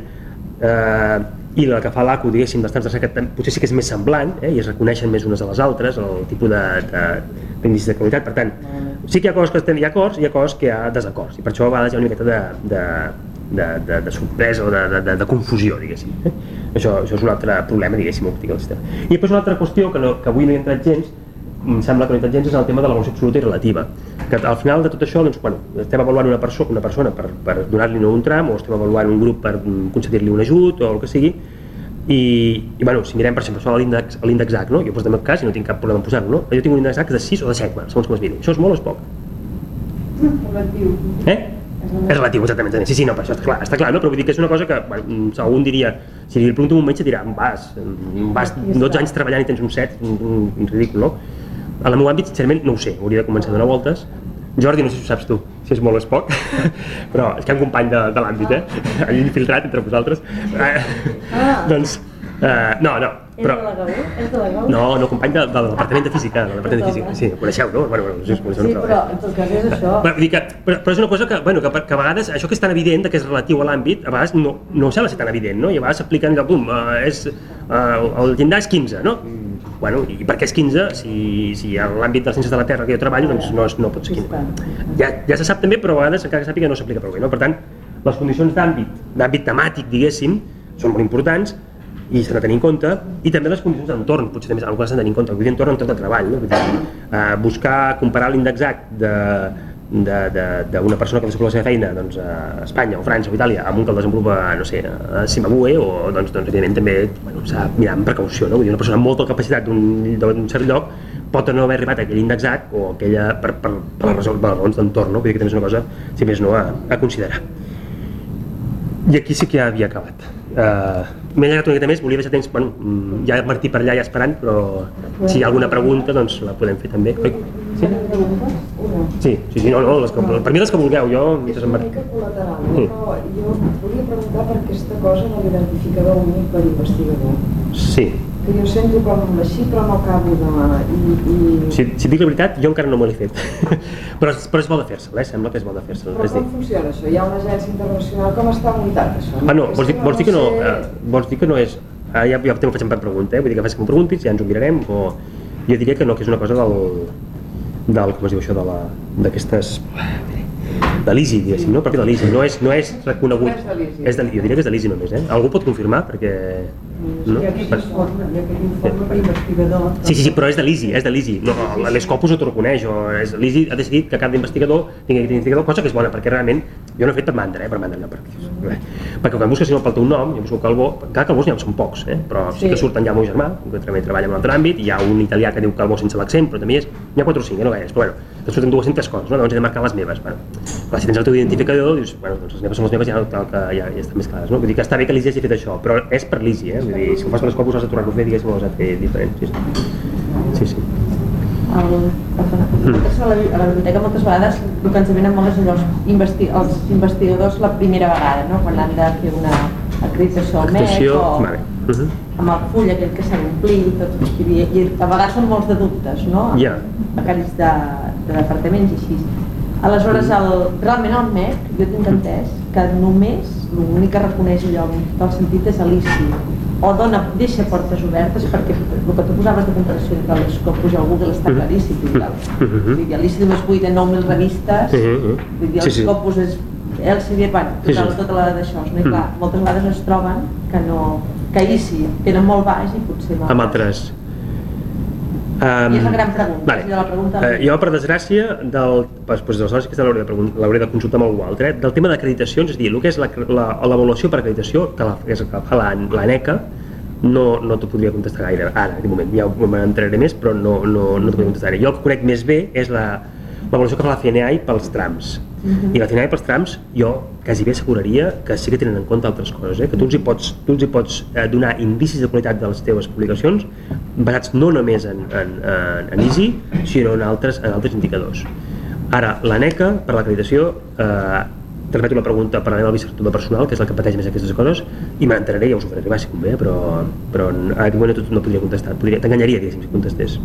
i la que fa l'ACU, diguéssim, dels temps de recerca, potser sí que és més semblant, i es reconeixen més unes a les altres, el tipus d'índices de qualitat. Per tant, sí que hi ha coses que hi ha acords i hi ha coses que hi ha desacords, i per això a vegades hi ha una miqueta de sorpresa o de confusió, diguéssim. Això és un altre problema, diguéssim, òptic del sistema. I després una altra qüestió que avui no hi ha entrat gens, em sembla que no hi ha entrat gens, és el tema de l'avaluació absoluta i relativa. Que al final de tot això, doncs, bueno, estem avaluant una persona per donar-li un tram, o estem avaluant un grup per concedir-li un ajut, o el que sigui, i bueno, si mirem, per exemple, l'índex H, no? Jo poso el meu cas i no tinc cap problema en posar-lo, no? Jo tinc un índex H de 6 o de 7, segons com es miri. Això és molt o és poc? Relatiu. És relatiu, exactament. Sí, no, però això està clar, no? Però vull dir que és una cosa que, bueno, algú diria, si li pregunto a un metge dirà, vas 12 anys treballant i tens un 7, un ridícul, no? En el meu àmbit, sincerament, no ho sé, hauria de començar a donar voltes. Jordi, no sé si ho saps tu, si és molt o és poc, però és que hi ha un company de l'àmbit, infiltrat entre vosaltres. Doncs, no, però... És de la GAUR? No, company del departament de física, sí, ho coneixeu, no? Sí, però en tot cas és això. Però és una cosa que a vegades, això que és tan evident, que és relatiu a l'àmbit, a vegades no sembla ser tan evident, no? I a vegades s'apliquen, el llindar és 15, no? Bueno, i per què és 15? Si a l'àmbit de les ciències de la Terra que jo treballo, doncs no pot ser 15. Ja se sap també, però a vegades encara que sàpiga no s'aplica prou bé, no? Per tant, les condicions d'àmbit temàtic, diguéssim, són molt importants, i s'han de tenir en compte, i també les condicions d'entorn, potser també s'han de tenir en compte, vull dir entorn de treball, no? Buscar, comparar l'índex H d'una persona que desenvolupa la seva feina doncs, a Espanya o França o Itàlia amb un que el desenvolupa, no sé, a Zimbabue o doncs evidentment també s'ha de mirar amb precaució, no? Vull dir, una persona amb molta capacitat d'un cert lloc pot no haver arribat a aquell indexat o aquella per les raons d'entorn, no? Vull dir que també és una cosa, si més no, a considerar. I aquí sí que ja havia acabat. M'he allargat una miqueta més, volia deixar temps, bueno, hi ha Martí per allà ja esperant, però si hi ha alguna pregunta doncs la podem fer també. Sí? Sí, no, per mi les que vulgueu, jo... És una mica col·lateral, però jo volia preguntar per aquesta cosa de l'identificador únic per investigador. Sí. Que jo sento com així però no acabo de... Si et dic la veritat, jo encara no me l'he fet, però és bo de fer-se'l, sembla que és bo de fer-se'l. Però com funciona això? Hi ha una agència internacional, com està muntat això? No, vols dir que no és... Ja t'ho faig per pregunta, vull dir que faig que m'ho preguntis, ja ens ho mirarem, o jo diria que no, que és una cosa com es diu això, d'aquestes... de l'ISI, diguéssim, no? Perquè de l'ISI no és reconegut. Jo diria que és de l'ISI només, Algú pot confirmar? Perquè... Hi ha aquest informe per investigador. Sí, però és de l'ISI, l'Scopus no t'ho reconeix, l'ISI ha decidit que cada investigador tingui aquest investigador, cosa que és bona, perquè realment jo no he fet per mandra, no, perquè quan busques pel teu nom, jo busco Calbó, clar, Calbós n'hi ha, són pocs, però sí que surten ja el meu germà, que també treballa en un altre àmbit, hi ha un italià que diu Calbó sense l'accent, però també n'hi ha 4 o 5, no gaires, però bueno, te surten 200 coses, no? Llavors he de marcar les meves, clar, si tens el teu identificador, dius, doncs les meves són les meves, ja estan més clares, no? Vull dir que està bé que l'ISI hagi fet això, però és per l'ISI, vull dir, si ho fas per l'Scopus has de tornar-ho a fer, diguéssim, ho has de fer diferent, sí. A la biblioteca moltes vegades el que ens venen molt és els investigadors la primera vegada, no? Quan han de fer una acreditació al MEC o amb el full aquell que s'ha d'omplir i a vegades són molts de dubtes, no? Becaris de departaments i així. Aleshores, realment el MEC, jo tinc entès que només l'únic que reconeix allò en tot el sentit és l'ISI, o deixa portes obertes, perquè el que tu posaves de comparació entre l'Scopus i el Google està claríssim. L'ISI només buida 9.000 revistes, l'Scopus és Elsevier, tota la d'això. I clar, moltes vegades es troben que ISI era molt baix i potser no. Amb altres. I és la gran pregunta. Jo, per desgràcia, aleshores aquesta l'hauré de consultar amb algú altre, del tema d'acreditacions, és a dir, el que és l'avaluació per acreditació, que fa l'ANECA, no t'ho podria contestar gaire, ara, de moment, ja m'entraré més, però no t'ho podria contestar gaire. Jo el que conec més bé és l'avaluació que fa la CNAI pels trams. I la CNAI pels trams, jo quasi bé asseguraria que sí que tenen en compte altres coses, que tu els hi pots donar indicis de qualitat de les teves publicacions basats no només en ISI, sinó en altres indicadors. Ara, l'ANECA, per l'acreditació, te repeto la pregunta, parlarem al vicerector de personal, que és el que pateix més aquestes coses, i m'entraré i ja us ho faré arribar si convé, però a aquest moment no podria contestar, t'enganyaria, diguéssim, si contestés.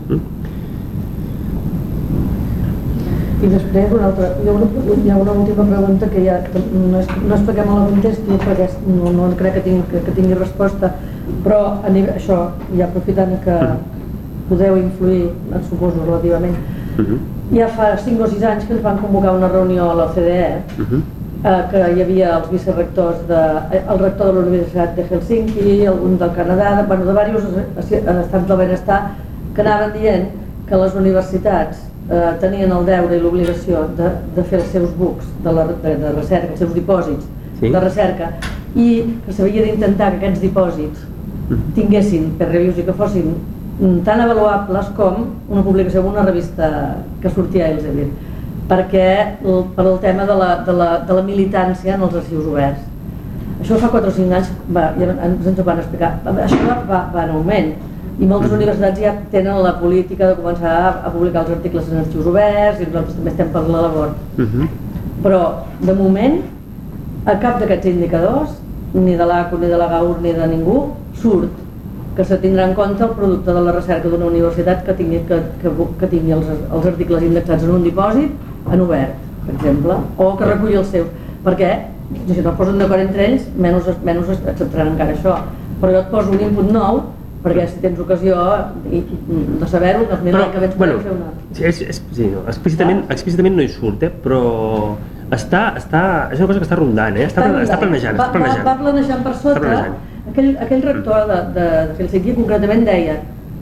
I després hi ha una última pregunta que ja no és perquè me la contesti, perquè no crec que tingui resposta, però això, ja aprofitant que podeu influir, suposo, relativament, ja fa 5 o 6 anys que ens van convocar una reunió a l'OCDE, que hi havia els vicerectors, el rector de la Universitat de Helsinki, algun del Canadà, de diversos estats del benestar, que anaven dient que les universitats tenien el deure i l'obligació de fer els seus books de recerca, els seus dipòsits de recerca, i que s'havia d'intentar que aquests dipòsits tinguessin peer reviews i que fossin tan avaluables com una publicació en una revista que sortia a Elsevier, perquè per el tema de la militància en els arxius oberts. Això fa 4 o 5 anys ens ho van explicar. Això va en augment. I moltes universitats ja tenen la política de començar a publicar els articles en arxius oberts i nosaltres també estem per la labor. Però, de moment, a cap d'aquests indicadors, ni de l'ACU, ni de la GAUR, ni de ningú, surt que se tindrà en compte el producte de la recerca d'una universitat que tingui els articles indexats en un dipòsit en obert, per exemple, o que reculli els seus. Perquè, si no es posen d'acord entre ells, menys acceptaran encara això. Però jo et poso un input nou, perquè si tens ocasió de saber-ho, doncs mira que vens per fer una... Sí, explícitament no hi surt, però és una cosa que està rondant, està planejant. Va planejant per sota. Aquell rector de Helsinki concretament deia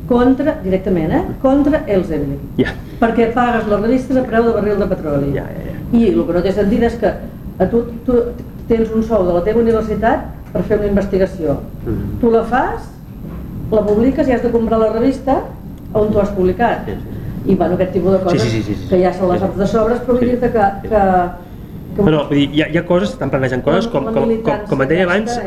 directament, contra Elsevier. Perquè pagues les revistes a preu de barril de petroli. I el que no té sentit és que tu tens un sou de la teva universitat per fer una investigació. Tu la fas, la publiques i has de comprar la revista on tu has publicat. I bueno, aquest tipus de coses que ja se les saps de sobres, però vull dir-te que... No, vull dir, hi ha coses, estan planejant coses, com et deia abans,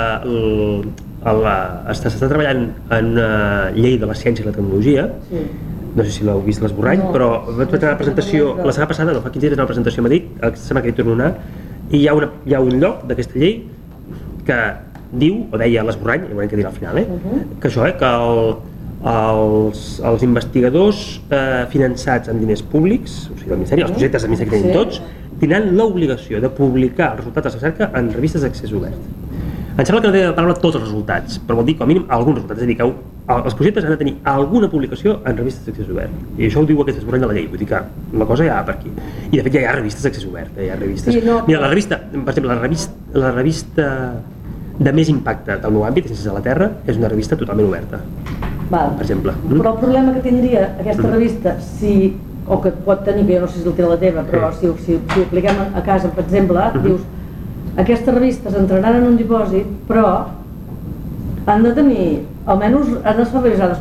s'està treballant en una llei de la ciència i la tecnologia, no sé si l'heu vist l'esborrany, però vaig fer una presentació, la setmana passada, no, fa 15 dies, una presentació a Madrid, sembla que hi torno a anar, i hi ha un lloc d'aquesta llei que diu, o deia l'esborrany, ja veurem què dirà al final, que això, que els investigadors finançats amb diners públics, o sigui, del Ministeri, els projectes del Ministeri que tenim tots, tindran l'obligació de publicar els resultats de la recerca en revistes d'accés obert. Em sembla que no té la paraula tots els resultats, però vol dir com a mínim alguns resultats, és a dir, que els projectes han de tenir alguna publicació en revistes d'accés obert. I això ho diu aquest esborrany de la llei, vull dir que la cosa ja va per aquí. I de fet ja hi ha revistes d'accés obert, hi ha revistes... Mira, la revista, per exemple, la revista de més impacte del meu àmbit, Ciències de la Terra, és una revista totalment oberta, per exemple. Però el problema que tindria aquesta revista, o que pot tenir, que jo no sé si el té la teva, però si ho apliquem a casa, per exemple, dius, aquestes revistes entraran en un dipòsit, però han de tenir, almenys han d'estar revisades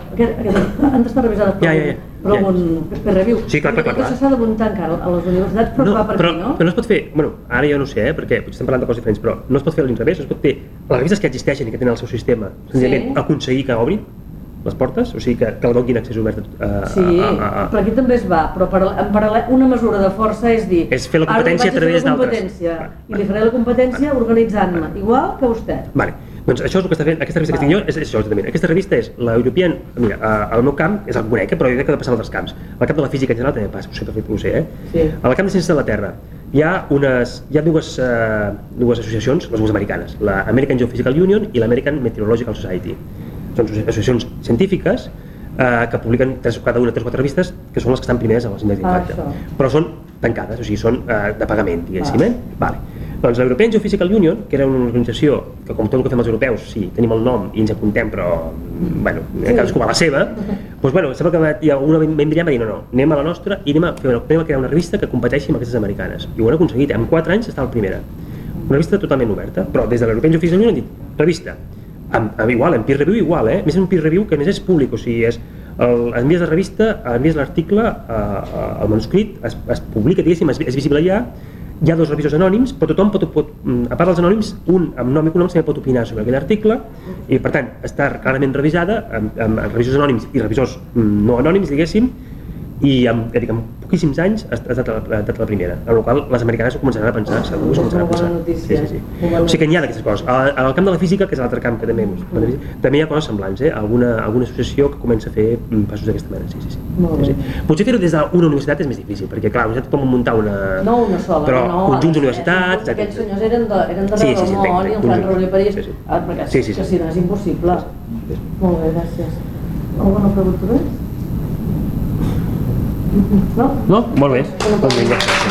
per un peer review. Sí, clar. Això s'ha d'apuntar encara a les universitats, però va per aquí, no? Però no es pot fer, bueno, ara jo no sé, perquè potser estem parlant de coses diferents, però no es pot fer a l'inrevés, no es pot fer les revistes que existeixen i que tenen el seu sistema, senzillament aconseguir que obrin les portes, o sigui que la donin accés obert per aquí també es va, però en paral·lel una mesura de força és dir, és fer la competència a través d'altres, i li faré la competència organitzant-me igual que vostè. Doncs això és el que està fent, aquesta revista que tinc jo és això exactament. Aquesta revista és la European, mira, el meu camp és el que conec, però jo crec que ha de passar a altres camps. El camp de la física en general també passa, ho sé, Al camp de Ciències de la Terra hi ha dues associacions, les dues americanes, l'American Geophysical Union i l'American Meteorological Society. Són associacions científiques que publiquen cada una 3 o 4 revistes que són les que estan primeres a les índexs d'impacte, però són tancades, o sigui, són de pagament, diguéssim. Doncs l'European Geophysical Union, que era una organització que, com tot el que fem els europeus, sí, tenim el nom i ens apuntem, però, bueno, cadascú va a la seva, doncs, sembla que alguna ben brillant va dir, no, anem a la nostra i anem a crear una revista que competeixi amb aquestes americanes. I ho han aconseguit, en 4 anys està la primera. Una revista totalment oberta, però des de l'European Geophysical Union han dit, revista, igual, en peer review igual, més en un peer review que més és públic, o sigui, envies la revista, envies l'article, el manuscrit, es publica, diguéssim, és visible ja, hi ha 2 revisors anònims, però tothom pot, a part dels anònims, un amb nom i cognoms també pot opinar sobre aquell article i per tant està clarament revisada amb revisors anònims i revisors no anònims, diguéssim, i en poquíssims anys ha estat la primera, en la qual les americanes ho començaran a pensar, segur que ho començaran a pensar. O sigui que n'hi ha d'aquestes coses. Al camp de la física, que és l'altre camp que també hi ha coses semblants, alguna associació que comença a fer passos d'aquesta manera, Potser fer-ho des d'una universitat és més difícil, perquè clar, nosaltres podem muntar una... No una sola, però conjunts d'universitats... Aquests senyors eren d'arreu del món i els van reunir a París, perquè si no és impossible. Molt bé, gràcies. Alguna pregunta més? No? No? Molt bé.